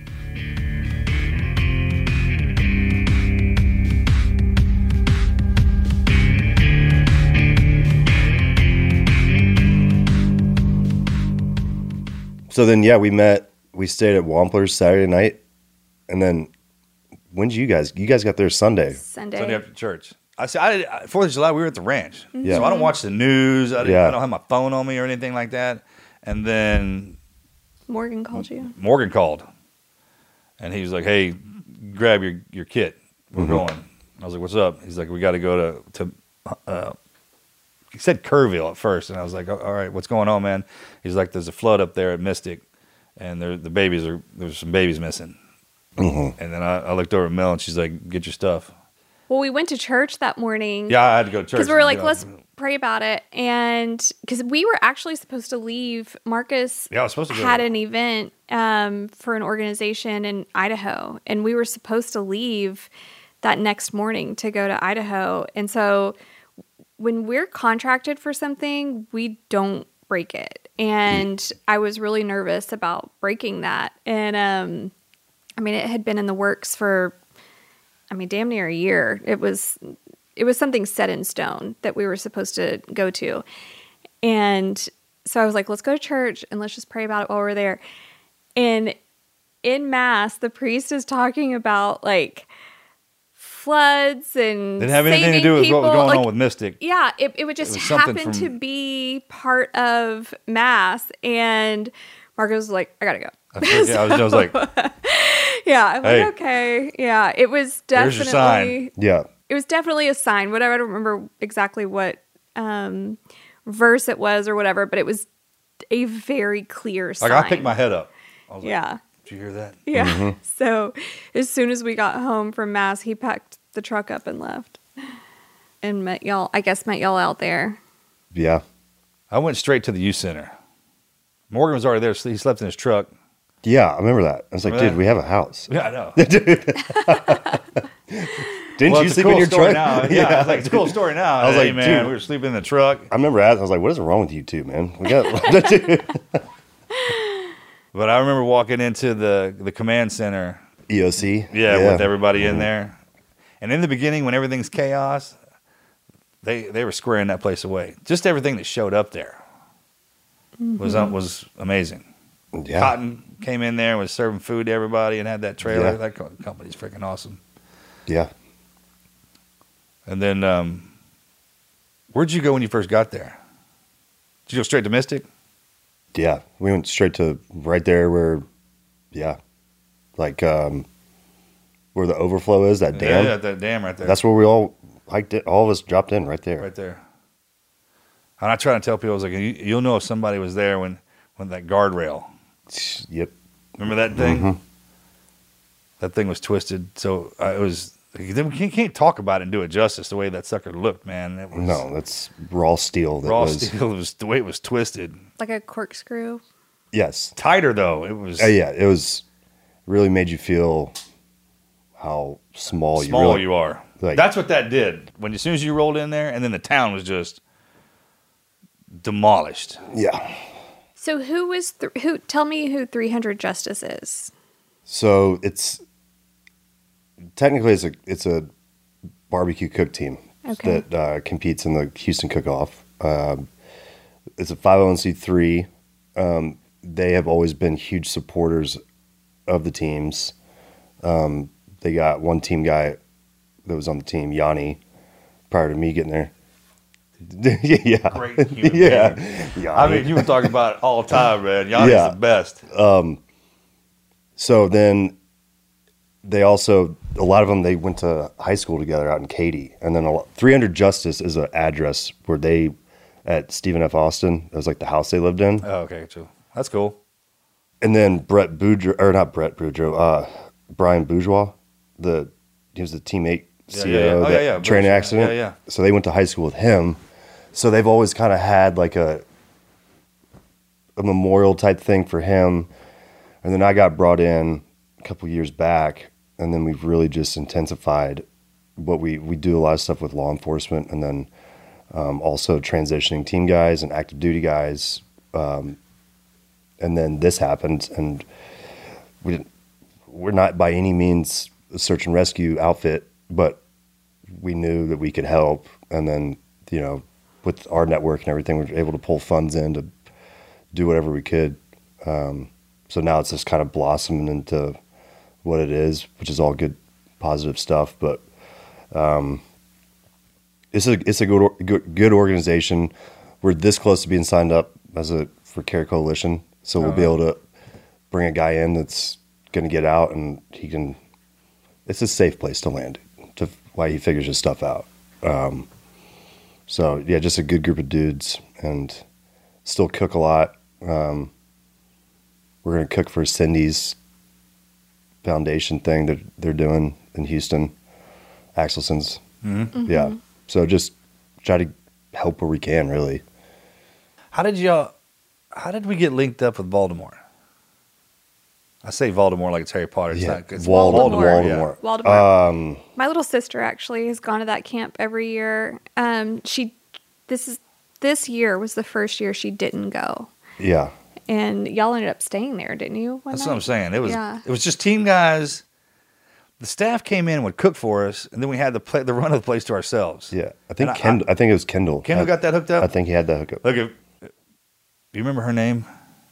So then, yeah, we stayed at Wamplers Saturday night. And then when did you guys got there Sunday? Sunday after church. I said, 4th of July, we were at the ranch. Yeah. So I don't watch the news. I Yeah. don't have my phone on me or anything like that. And then Morgan called you. Morgan called. And he was like, hey, grab your kit. We're going. I was like, what's up? He's like, we got to go to he said Kerrville at first. And I was like, all right, what's going on, man? He's like, there's a flood up there at Mystic. And there's some babies missing. Mm-hmm. And then I looked over at Mel and she's like, get your stuff. Well, we went to church that morning. Yeah, I had to go to church. Because we were like, You know. let's pray about it. And because we were actually supposed to leave, Marcus Yeah, I was supposed to go. had an event for an organization in Idaho. And we were supposed to leave that next morning to go to Idaho. And so when we're contracted for something, we don't break it. And I was really nervous about breaking that. And I mean, it had been in the works for I mean, damn near a year. It was something set in stone that we were supposed to go to. And so I was like, let's go to church and let's just pray about it while we're there. And in Mass, the priest is talking about like floods and Didn't have anything to saving do with people. what was going like, on with Mystic. Yeah, it would just was something happen from- to be part of Mass. And Marcus was like, I gotta go. I was like, Yeah, I'm Hey. like, okay. Yeah, it was There's your sign. definitely Yeah. it was definitely a sign. Whatever, I don't remember exactly what verse it was or whatever, but it was a very clear sign. I picked my head up. I was like, Yeah. did you hear that? Yeah. So as soon as we got home from Mass, he packed the truck up and left. And met y'all out there. Yeah. I went straight to the youth center. Morgan was already there. So he slept in his truck. Yeah, I remember that. I was like, Remember dude, that? we have a house. Yeah, I know. Didn't Well, you it's a sleep cool in your story truck? now. Yeah, I was like, it's a cool story now. I was Hey, like, man, dude. we were sleeping in the truck. I remember asking, I was like, what is wrong with you two, man? We got But I remember walking into the command center. EOC. Yeah, with everybody in there. And in the beginning, when everything's chaos, they were squaring that place away. Just everything that showed up there was amazing. Yeah. Cotton came in there and was serving food to everybody and had that trailer. Yeah. That company's freaking awesome. Yeah. And then, where'd you go when you first got there? Did you go straight to Mystic? Yeah. We went straight to right there where, like where the overflow is, that dam. Yeah, that dam right there. That's where we all hiked it. All of us dropped in right there. right there. And I try to tell people, I was like, you'll know if somebody was there when that guardrail. Yep. Remember that thing? Mhm. That thing was twisted. So it was. You can't talk about it and do it justice the way that sucker looked, man. It was No, that's raw steel. That raw was, steel. It was the way it was twisted. Like a corkscrew. Yes. Tighter though. It was Yeah. It was really made you feel how small you are. like- That's what that did. When as soon as you rolled in there, and then the town was just demolished. Yeah. So who tell me who 300 Justice is. So it's technically it's a barbecue cook team Okay. that competes in the Houston Cook-Off. It's a 501c3. They have always been huge supporters of the teams. They got one team guy that was on the team, Yanni, prior to me getting there. Yeah. Great human Yeah. being. Yanni. I mean, you were talking about it all the time, man. Yanni's Yeah. the best. So then they also, a lot of them, they went to high school together out in Katy. And then 300 Justice is an address where they, at Stephen F. Austin, it was like the house they lived in. Oh, okay, so that's cool. And then Brian Bourgeois, he was the teammate Yeah, CEO yeah, yeah. Oh, that yeah, yeah. train Bruce, accident. yeah, yeah. So they went to high school with him. So they've always kind of had like a memorial type thing for him. And then I got brought in a couple years back, and then we've really just intensified what we do a lot of stuff with law enforcement, and then also transitioning team guys and active duty guys. And then this happened, and we're not by any means a search and rescue outfit, but we knew that we could help. And then, with our network and everything, we were able to pull funds in to do whatever we could. So now it's just kind of blossoming into what it is, which is all good, positive stuff. But it's a good organization. We're this close to being signed up for Care Coalition, so we'll be able to bring a guy in that's going to get out, and he can. It's a safe place to land, while he figures his stuff out. So yeah, just a good group of dudes, and still cook a lot. We're going to cook for Cindy's foundation thing that they're doing in Houston, Axelson's. Mm-hmm. Yeah. So just try to help where we can, really. How did we get linked up with Baltimore? I say Baltimore like it's Harry Potter. It's not. It's Waldemort. Yeah. Waldemort. My little sister actually has gone to that camp every year. This year was the first year she didn't go. Yeah. And y'all ended up staying there, didn't you? That's what I'm saying. It was Yeah. just team guys. the staff came in and would cook for us, and then we had the run of the place to ourselves. Yeah, I think I think it was Kendall. Kendall got that hooked up. I think he had that hooked up. Look, do you remember her name?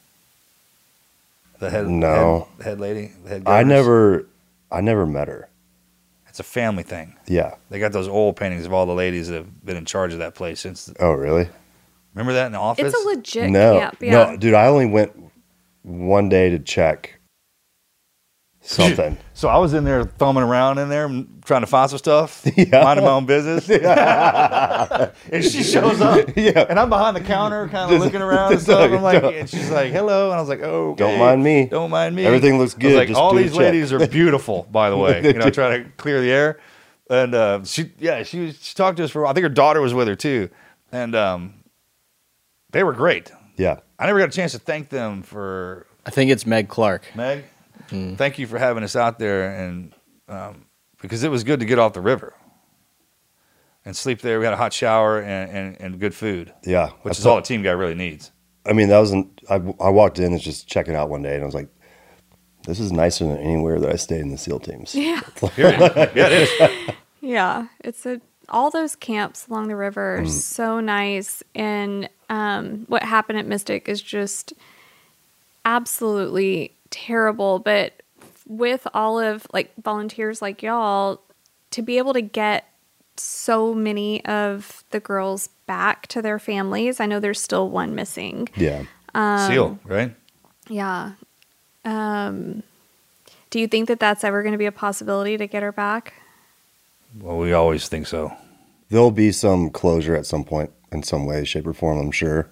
The head lady. The head I never met her. It's a family thing. Yeah. They got those oil paintings of all the ladies that have been in charge of that place since. Oh, really? Remember that in the office? It's a legit No, camp. Yeah. no, dude. I only went one day to check something. So I was in there thumbing around in there trying to find some stuff, Yeah. minding my own business. And she shows up, Yeah. and I'm behind the counter kind of looking around and stuff. I'm like, and she's like, hello. And I was like, oh, okay. Don't mind me. Don't mind me. Everything looks I was good. like, Just all do the these check. ladies are beautiful, by the way. You know, trying to clear the air. And she talked to us for a while. I think her daughter was with her too. And they were great. Yeah. I never got a chance to thank them for I think it's Meg Clark. Meg. Thank you for having us out there, and because it was good to get off the river and sleep there. We had a hot shower and good food. Yeah. Which is all a team guy really needs. I mean, that wasn't. I walked in and just checking out one day, and I was like, "This is nicer than anywhere that I stayed in the SEAL teams." Yeah. Yeah, it is. Yeah. All those camps along the river are so nice. And what happened at Mystic is just absolutely terrible. But with all of like volunteers like y'all, to be able to get so many of the girls back to their families, I know there's still one missing. Yeah. SEAL, right? Yeah. Do you think that that's ever going to be a possibility to get her back? Well, we always think so. There'll be some closure at some point in some way, shape, or form, I'm sure.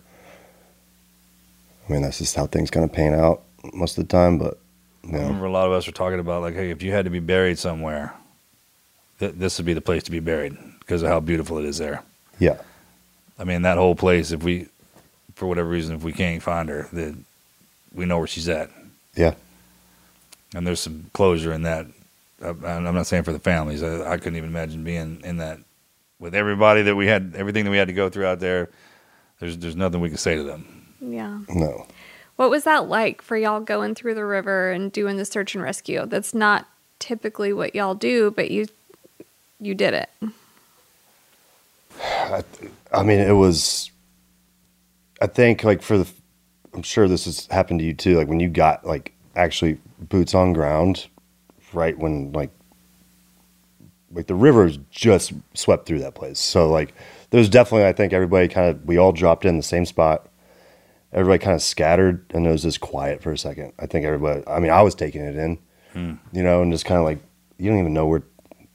I mean, that's just how things kind of pan out most of the time, but, you I know. remember a lot of us were talking about, like, hey, if you had to be buried somewhere, this would be the place to be buried because of how beautiful it is there. Yeah. I mean, that whole place, if we, for whatever reason, if we can't find her, then we know where she's at. Yeah. And there's some closure in that. I'm not saying for the families. I couldn't even imagine being in that with everybody that we had, everything that we had to go through out there. There's nothing we can say to them. Yeah. No. What was that like for y'all going through the river and doing the search and rescue? That's not typically what y'all do, but you did it. I mean, it was, I think, like, I'm sure this has happened to you too, like, when you got, like, actually boots on ground, right when, like the rivers just swept through that place. So, like, there's definitely, I think everybody we all dropped in the same spot. Everybody kind of scattered, and it was just quiet for a second. I think everybody, I mean, I was taking it in, you know, and just kind of like, you don't even know where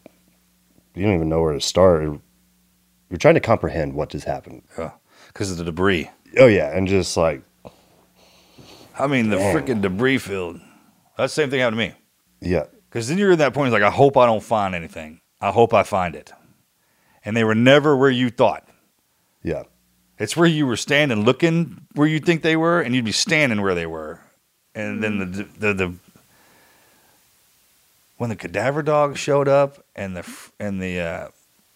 to start. You're trying to comprehend what just happened. Yeah, because of the debris. Oh, yeah, and just like, I mean, the freaking debris field. That's the same thing happened to me. yeah. Because then you're in that point, it's like, I hope I don't find anything. I hope I find it. And they were never where you thought. Yeah. It's where you were standing looking where you think they were, and you'd be standing where they were. And then the when the cadaver dog showed up and the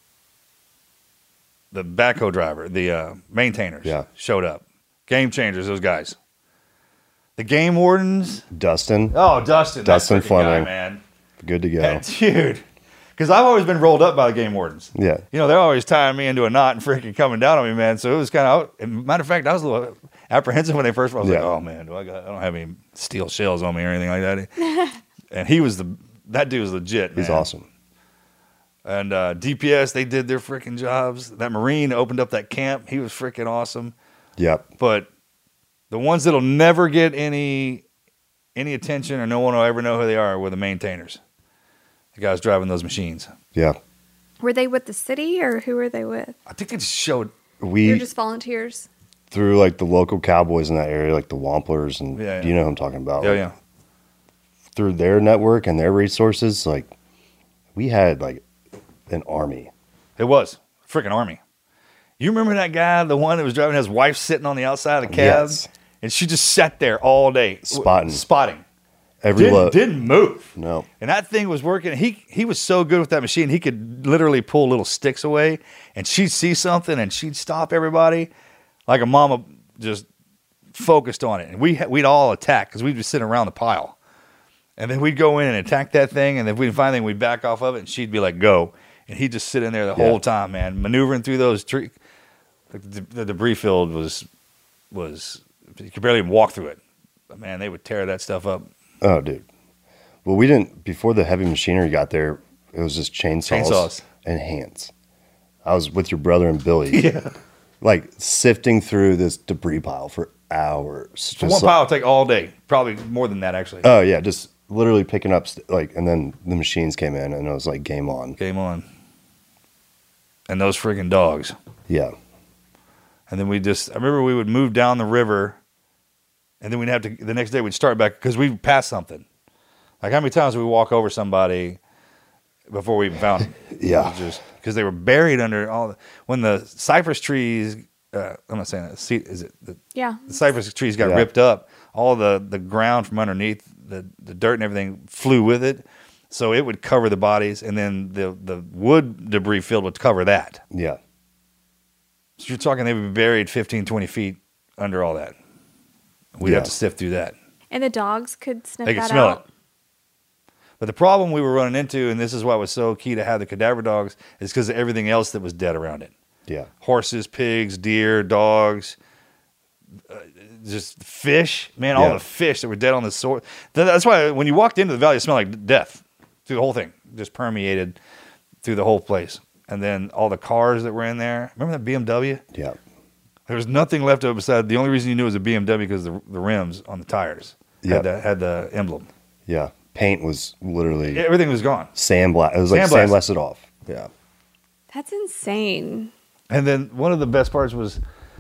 backhoe driver, the maintainers showed up. Game changers, those guys. The game wardens. Dustin. Oh, Dustin. Dustin Fleming. Guy, man. Good to go. Yeah, dude. Because I've always been rolled up by the game wardens. Yeah. You know, they're always tying me into a knot and freaking coming down on me, man. So it was kind of, matter of fact, I was a little apprehensive when they first, I was like, oh man, I don't have any steel shells on me or anything like that. And that dude was legit, man. He's awesome. And DPS, they did their freaking jobs. That Marine opened up that camp. He was freaking awesome. Yep. But the ones that'll never get any attention or no one will ever know who they are were the maintainers. The guys driving those machines. Yeah. Were they with the city or who were they with? I think they just showed. They're just volunteers. Through like the local cowboys in that area, like the Wamplers, and you know who I'm talking about. Yeah, like, yeah. Through their network and their resources, like we had like an army. It was a freaking army. You remember that guy, the one that was driving his wife sitting on the outside of the cab? Yes. And she just sat there all day. Spotting. Every didn't move. No. And that thing was working. He was so good with that machine. He could literally pull little sticks away, and she'd see something, and she'd stop everybody like a mama just focused on it. And we'd all attack because we'd be sitting around the pile. And then we'd go in and attack that thing, and if we didn't find anything, we'd back off of it, and she'd be like, go. And he'd just sit in there the whole time, man, maneuvering through those trees. Like the debris field was you could barely even walk through it. But, man, they would tear that stuff up. Oh, dude. Well, we didn't, before the heavy machinery got there, it was just chainsaws. And hands. I was with your brother and Billy. Yeah. Like sifting through this debris pile for hours. One pile would take all day. Probably more than that, actually. Oh, yeah. Just literally picking up, and then the machines came in and it was like game on. Game on. And those friggin' dogs. Yeah. And then I remember we would move down the river, and then the next day we'd start back because we'd pass something. Like how many times did we walk over somebody before we even found them? Yeah. Just because they were buried under when the cypress trees, I'm not saying that, is it? The cypress trees got ripped up, all the ground from underneath, the dirt and everything flew with it. So it would cover the bodies, and then the wood debris field would cover that. Yeah. So you're talking they would be buried 15, 20 feet under all that. We'd have to sift through that. And the dogs could sniff They could that smell out. it. But the problem we were running into, and this is why it was so key to have the cadaver dogs, is because of everything else that was dead around it. Yeah. Horses, pigs, deer, dogs, just fish. Man, all the fish that were dead on the sword. That's why when you walked into the valley, it smelled like death through the whole thing. Just permeated through the whole place. And then all the cars that were in there. Remember that BMW? Yeah. There was nothing left of it besides the only reason you knew it was a BMW because the rims on the tires had the emblem. Yeah. Paint was literally everything was gone. Sandblast. It was like sandblasted off. Yeah. That's insane. And then one of the best parts was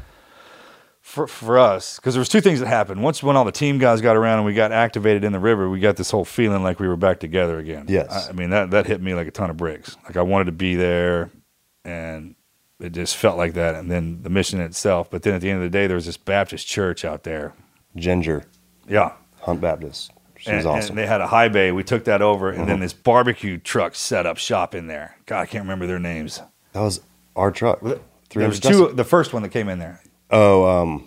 for us, because there was two things that happened. Once when all the team guys got around and we got activated in the river, we got this whole feeling like we were back together again. Yes. I mean, that hit me like a ton of bricks. Like I wanted to be there, and it just felt like that. And then the mission itself. But then at the end of the day, there was this Baptist church out there. Ginger. Yeah. Hunt Baptist. She was awesome. And they had a high bay. We took that over, and then this barbecue truck set up shop in there. God, I can't remember their names. That was our truck. There was two. The first one that came in there. Oh,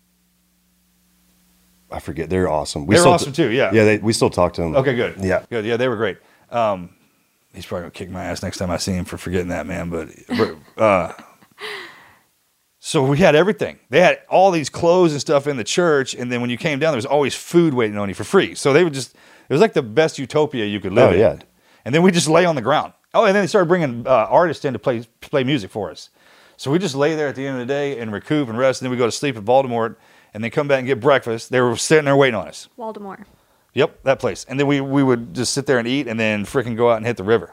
I forget. They're awesome. They're awesome too. Yeah. Yeah. We still talk to them. Okay. Good. Yeah. Good. Yeah. They were great. He's probably gonna kick my ass next time I see him for forgetting that, man. But so we had everything. They had all these clothes and stuff in the church, and then when you came down, there was always food waiting on you for free. So they would it was like the best utopia you could live in. Yeah. And then we just lay on the ground. Oh, and then they started bringing artists in to play music for us. So we just lay there at the end of the day and recoup and rest, and then we go to sleep at Baltimore, and then come back and get breakfast. They were sitting there waiting on us. Baltimore. Yep, that place. And then we would just sit there and eat, and then freaking go out and hit the river.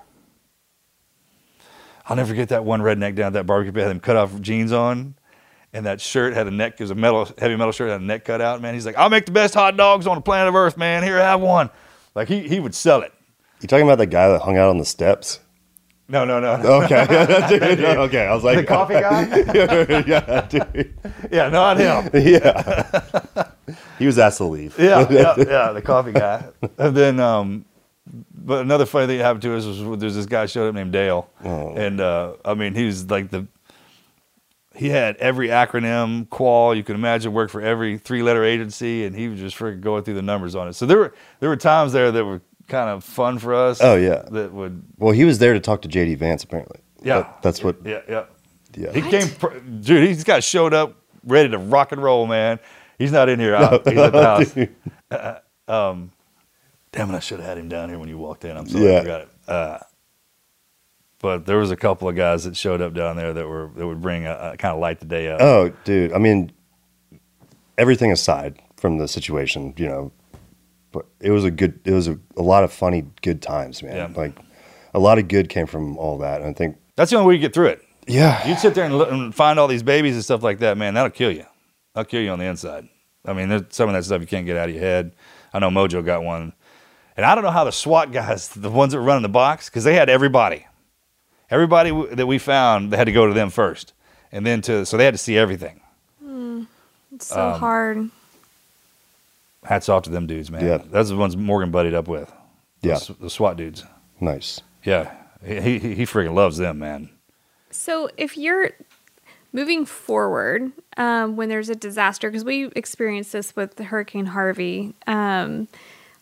I'll never forget that one redneck down at that barbecue pit, had them cut off jeans on, and that shirt had a neck, it was a heavy metal shirt, had a neck cut out, man. He's like, I'll make the best hot dogs on the planet of Earth, man. Here, have one. Like, he would sell it. You talking about the guy that hung out on the steps? No. Okay. Dude, okay. I was like, the coffee guy? Yeah, dude. Yeah, not him. Yeah. He was asked to leave. Yeah, the coffee guy. And then, but another funny thing that happened to us was there's this guy showed up named Dale. Oh. And, I mean, he was like he had every acronym, qual you could imagine, worked for every 3-letter agency, and he was just freaking going through the numbers on it. So there were times there that were kind of fun for us. Oh, yeah. That would. Well, he was there to talk to JD Vance, apparently. Yeah. That's what. Yeah. Yeah. He came, dude, he's got showed up ready to rock and roll, man. He's not in here. He's at the house. Damn it, I should have had him down here when you walked in. I'm sorry, I forgot it. But there was a couple of guys that showed up down there that would bring a kind of light the day up. Oh, dude. I mean, everything aside from the situation, but it was a lot of funny, good times, man. Yeah. Like a lot of good came from all that. And I think that's the only way you get through it. Yeah. You'd sit there and find all these babies and stuff like that, man. That'll kill you. That'll kill you on the inside. I mean, there's some of that stuff you can't get out of your head. I know Mojo got one. And I don't know how the SWAT guys, the ones that were running the box, because they had everybody. Everybody that we found, they had to go to them first. And then so they had to see everything. It's so hard. Hats off to them dudes, man. Yeah. That's the ones Morgan buddied up with. Yeah. The SWAT dudes. Nice. Yeah. He freaking loves them, man. So if you're moving forward, when there's a disaster, because we experienced this with Hurricane Harvey,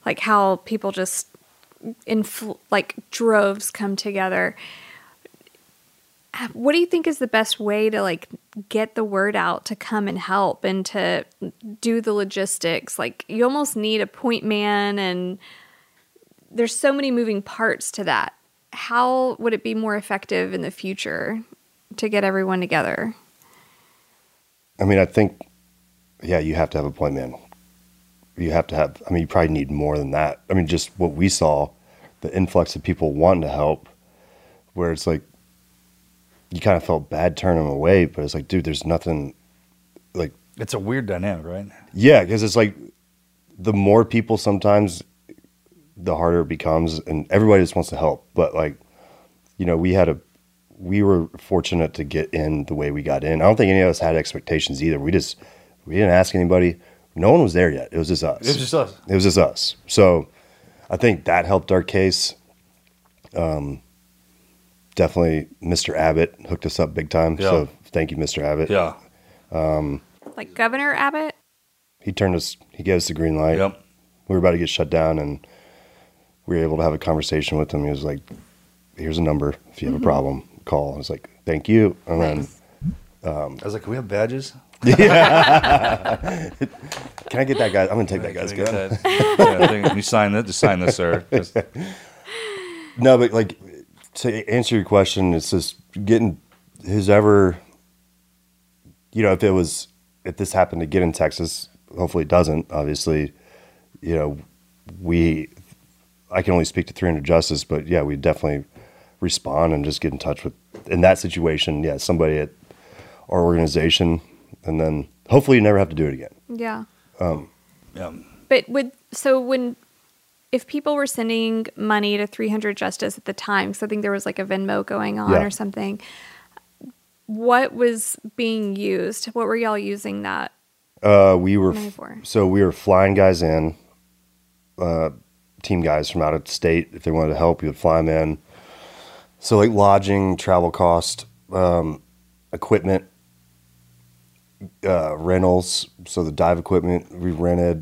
like how people just in like droves come together. What do you think is the best way to like get the word out to come and help and to do the logistics? Like you almost need a point man, and there's so many moving parts to that. How would it be more effective in the future to get everyone together? I mean, I think, yeah, you have to have a point man. You have to have, I mean, you probably need more than that. I mean, just what we saw, the influx of people wanting to help, where it's like, you kind of felt bad turning them away, but it's like, dude, there's nothing like. It's a weird dynamic, right? Yeah, because it's like the more people sometimes, the harder it becomes, and everybody just wants to help. But like, you know, we were fortunate to get in the way we got in. I don't think any of us had expectations either. We didn't ask anybody. No one was there yet. It was just us. It was just us. So I think that helped our case. Definitely Mr. Abbott hooked us up big time. Yeah. So thank you, Mr. Abbott. Yeah. Like Governor Abbott? He gave us the green light. Yep. We were about to get shut down, and we were able to have a conversation with him. He was like, here's a number. If you have a problem, call. I was like, thank you. And Nice. I was like, can we have badges? Can I get that guy? I'm going to take that guy's gun. You sign this. Just sign this, sir. Just, No, but like, to answer your question, it's just getting who's ever, you know, if this happened to get in Texas, hopefully it doesn't, obviously, you know, I can only speak to 300 Justice, but yeah, we definitely respond and just get in touch with, in that situation, yeah, somebody at our organization, and then hopefully you never have to do it again. Yeah. yeah. But if people were sending money to 300 Justice at the time, because I think there was like a Venmo going on or something, what was being used? What were y'all using that We were money for? So we were flying guys in, team guys from out of state. If they wanted to help, we would fly them in. So like lodging, travel cost, equipment, rentals. So the dive equipment we rented.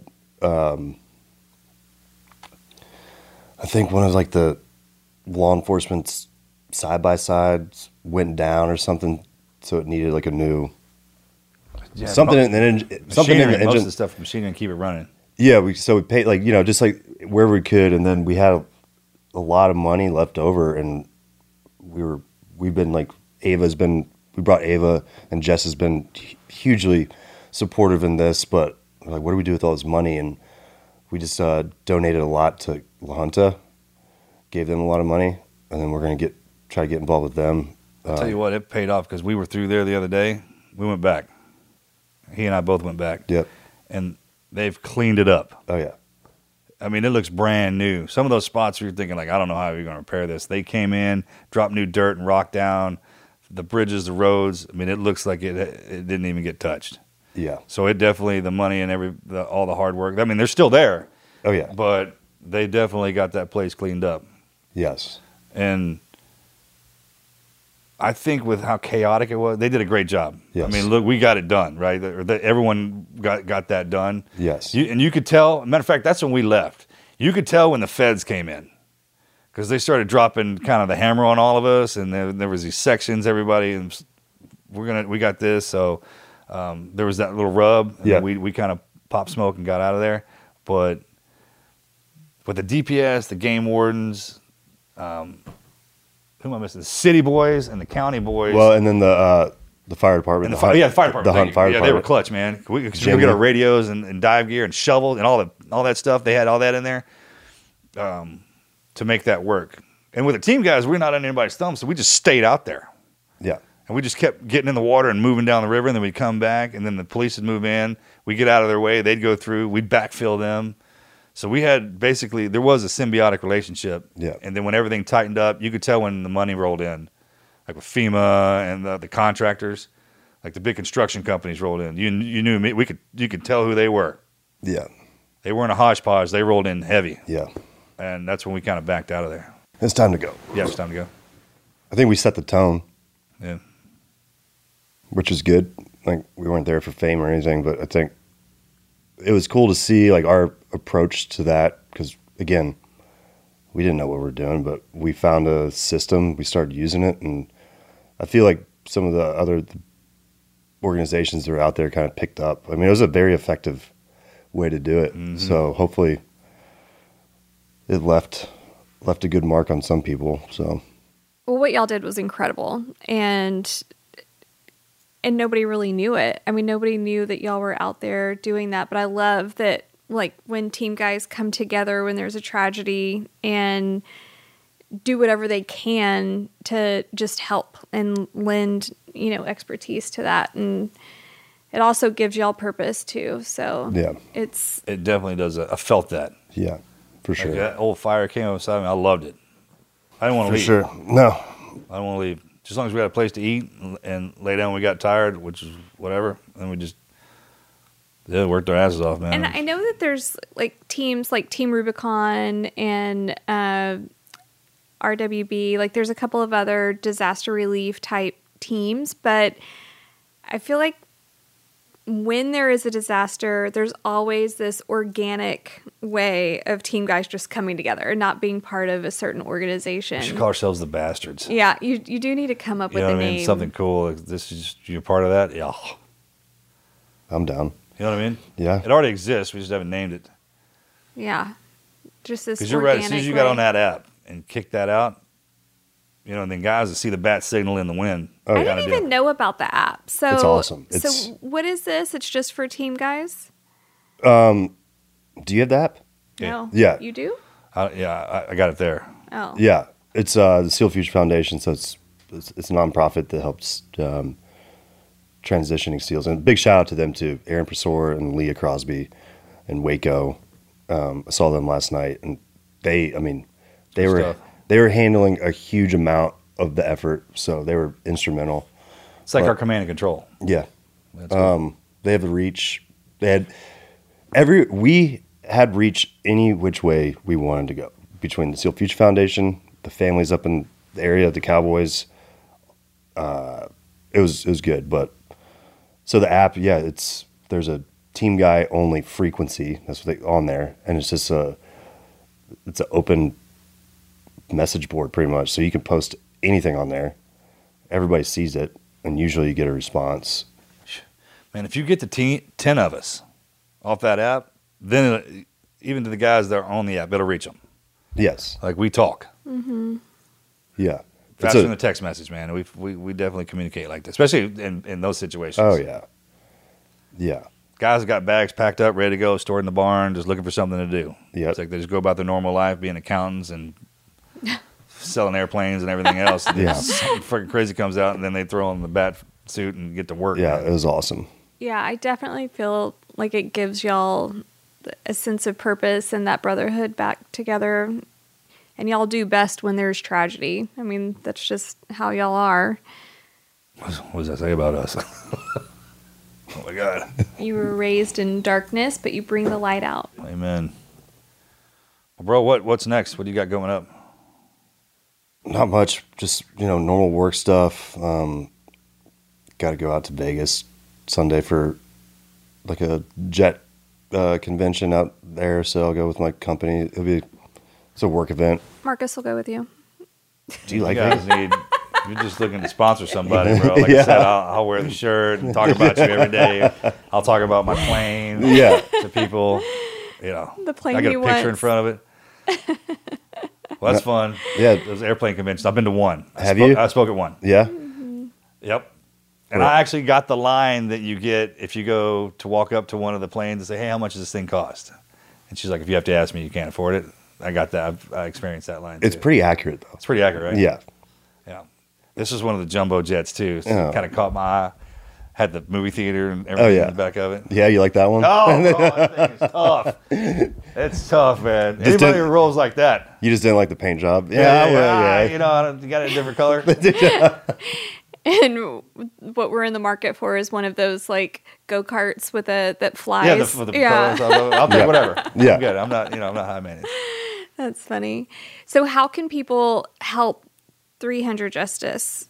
I think one of like the law enforcement's side-by-sides went down or something, so it needed like a new something in the engine. Something in the engine. Most of the stuff machinery and keep it running. Yeah, we paid like, you know, just like wherever we could, and then we had a lot of money left over, and we've been like we brought Ava, and Jess has been hugely supportive in this, but we're like, what do we do with all this money? And we just donated a lot to La Junta, gave them a lot of money, and then we're going to try to get involved with them. I'll tell you what, it paid off because we were through there the other day. We went back. He and I both went back. Yep. And they've cleaned it up. Oh, yeah. I mean, it looks brand new. Some of those spots you're thinking, like, I don't know how you're going to repair this. They came in, dropped new dirt and rock down, the bridges, the roads. I mean, it looks like it didn't even get touched. Yeah. So it definitely, the money and all the hard work. I mean, they're still there. Oh, yeah. But they definitely got that place cleaned up. Yes. And I think with how chaotic it was, they did a great job. Yes. I mean, look, we got it done, right? Everyone got that done. Yes. And you could tell, matter of fact, that's when we left. You could tell when the feds came in because they started dropping kind of the hammer on all of us, and there was these sections, everybody, and we got this. So there was that little rub. And yeah. We kind of popped smoke and got out of there. But with the DPS, the game wardens, who am I missing? The city boys and the county boys. Well, and then the fire department. And the fire department. The Hunt Fire Department. Yeah, they were clutch, man. We get our radios and dive gear and shovel and all that stuff. They had all that in there to make that work. And with the team guys, we're not on anybody's thumb, so we just stayed out there. Yeah. And we just kept getting in the water and moving down the river, and then we'd come back, and then the police would move in. We'd get out of their way. They'd go through. We'd backfill them. So we had basically, there was a symbiotic relationship. Yeah. And then when everything tightened up, you could tell when the money rolled in, like with FEMA and the contractors, like the big construction companies rolled in. You knew me. You could tell who they were. Yeah. They weren't a hodgepodge. They rolled in heavy. Yeah. And that's when we kind of backed out of there. It's time to go. Yeah, it's time to go. I think we set the tone. Yeah. Which is good. Like, we weren't there for fame or anything, but I think it was cool to see like our approach to that because again, we didn't know what we were doing, but we found a system. We started using it, and I feel like some of the other organizations that are out there kind of picked up. I mean, it was a very effective way to do it. Mm-hmm. So hopefully, it left a good mark on some people. So, Well, what y'all did was incredible, and nobody really knew it. I mean, nobody knew that y'all were out there doing that. But I love that, like, when team guys come together when there's a tragedy and do whatever they can to just help and lend, expertise to that. And it also gives y'all purpose too. So yeah, It definitely does. I felt that. yeah, for sure. Like that old fire came up beside me. I loved it. I didn't want to For leave. sure. No. I don't want to leave. Just as long as we had a place to eat and lay down when we got tired, which is whatever, and we just worked our asses off, man. And I know that there's like teams like Team Rubicon and RWB. Like there's a couple of other disaster relief type teams, but I feel like when there is a disaster, there's always this organic way of team guys just coming together and not being part of a certain organization. We should call ourselves the Bastards. Yeah, you do need to come up You with know a what I mean? name. Something cool. Like, this is you're part of that. Yeah. I'm down. You know what I mean? Yeah. It already exists. We just haven't named it. Yeah, just this. Because you're right. organic As soon as you got way. on that app and kicked that out, and then guys that see the bat signal in the wind. Oh, I yeah. didn't even know about the app. So It's awesome. So what is this? It's just for team guys? Do you have the app? Yeah. No. Yeah. You do? I got it there. Oh. Yeah, it's the Seal Future Foundation, so it's a nonprofit that helps transitioning SEALs. And big shout out to them too, Aaron Presor and Leah Crosby and Waco. I saw them last night, and they Good were stuff. they were handling a huge amount of the effort, so they were instrumental. It's like But- our command and control. Yeah, That's cool. they have the reach. They had we had reach any which way we wanted to go between the Seal Future Foundation, the families up in the area, the Cowboys. It was good, but so the app, yeah, there's a team guy only frequency that's what they on there, and it's just it's an open message board pretty much, so you can post anything on there. Everybody sees it, and usually you get a response. Man, if you get the 10 of us off that app, then even to the guys that are on the app, it'll reach them. Yes, Like we talk. yeah. Faster It's than the text message, man. We definitely communicate like this, especially in those situations. oh yeah, yeah. Guys got bags packed up, ready to go, stored in the barn, just looking for something to do. Yep. It's like they just go about their normal life, being accountants and selling airplanes and everything else. And Yeah. something freaking crazy comes out, and then they throw on the bat suit and get to work. Yeah, man. it was awesome. Yeah, I definitely feel like it gives y'all a sense of purpose and that brotherhood back together. And y'all do best when there's tragedy. I mean, that's just how y'all are. What does that say about us? Oh my God. You were raised in darkness, but you bring the light out. Amen. Well, bro, what's next? What do you got going up? Not much, just normal work stuff. Got to go out to Vegas Sunday for like a jet convention out there, so I'll go with my company. It's a work event. Marcus will go with you. Do you like guys Vegas? you're just looking to sponsor somebody, bro. Like I Yeah. said, I'll wear the shirt and talk about you every day. I'll talk about my plane Yeah, to people. The plane I get he a picture in wants. front of it. Well, that's fun. Yeah. Those airplane conventions. I've been to one. Have you? I spoke at one. yeah. Yep. And Right. I actually got the line that you get if you go to walk up to one of the planes and say, "Hey, how much does this thing cost?" And she's like, "If you have to ask me, you can't afford it." I got that. I experienced that line. It's too. pretty accurate though. It's pretty accurate, right? Yeah, Yeah. This is one of the jumbo jets too. So Oh. it kind of caught my eye. Had the movie theater and everything yeah. in the back of it. yeah. You like that one? Oh, that thing is tough. It's tough, man. Just Anybody didn't- who rolls like that. You just didn't like the paint job? Yeah, well, You know, you got a different color. And what we're in the market for is one of those like go-karts with that flies. Yeah, the colors. I'll take Yeah. whatever. Yeah. I'm good. I'm not high maintenance. That's funny. So how can people help 300 Justice?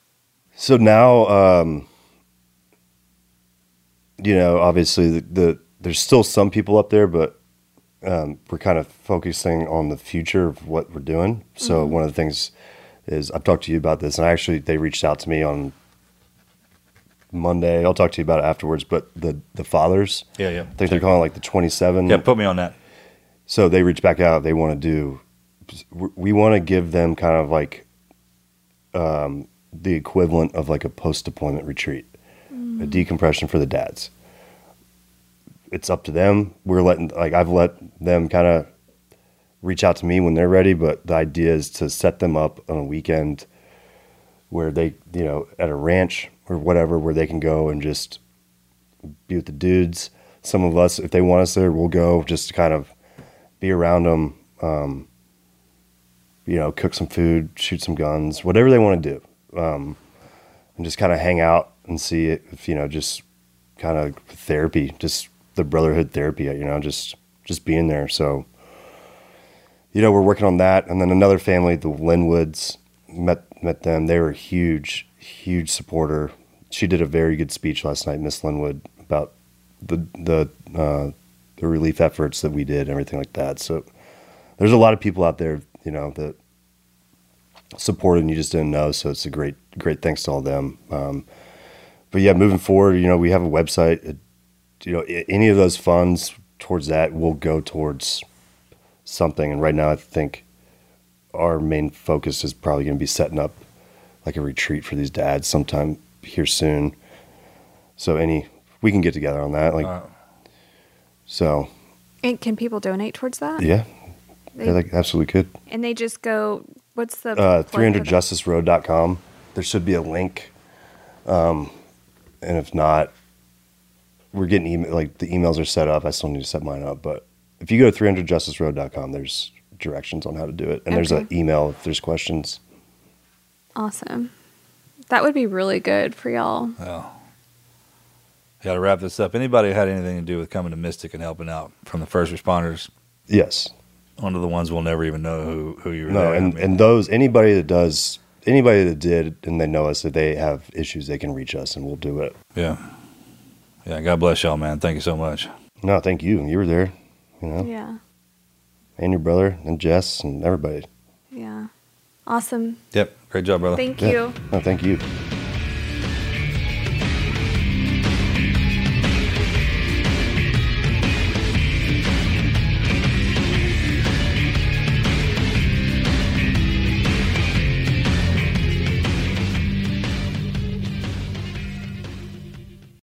So now, obviously the there's still some people up there, but we're kind of focusing on the future of what we're doing. So one of the things is I've talked to you about this, and actually they reached out to me on Monday. I'll talk to you about it afterwards. But the fathers, Yeah. I think they're calling it like the 27. Yeah, put me on that. So they reached back out. They want to do. We want to give them kind of like the equivalent of like a post-deployment retreat, a decompression for the dads. It's up to them. I've let them kind of reach out to me when they're ready, but the idea is to set them up on a weekend where they, at a ranch or whatever, where they can go and just be with the dudes. Some of us, if they want us there, we'll go just to kind of be around them, cook some food, shoot some guns, whatever they want to do. And just kind of hang out and see if, just kind of therapy, just the brotherhood therapy, just being there. So, we're working on that. And then another family, the Linwoods, met them. They were a huge supporter. She did a very good speech last night, Miss Linwood, about the relief efforts that we did and everything like that. So there's a lot of people out there, that supported and you just didn't know. So it's a great thanks to all them. But yeah, moving forward, we have a website. Any of those funds towards that will go towards something. And right now, I think our main focus is probably going to be setting up like a retreat for these dads sometime here soon. So we can get together on that. So. And can people donate towards that? Yeah. They absolutely could. And they just go, what's the 300justiceroad.com. There should be a link. And if not, we're getting the emails are set up. I still need to set mine up. But if you go to 300justiceroad.com, there's directions on how to do it. And there's an email if there's questions. Awesome. That would be really good for y'all. Well, got to wrap this up. Anybody had anything to do with coming to Mystic and helping out, from the first responders? Yes. Onto the ones we'll never even know who you were. No, and those, anybody that did and they know us, if they have issues, they can reach us and we'll do it. Yeah. Yeah, God bless y'all, man. Thank you so much. No, thank you. You were there, Yeah. And your brother and Jess and everybody. Yeah. Awesome. Yep. Great job, brother. Thank you. No, thank you.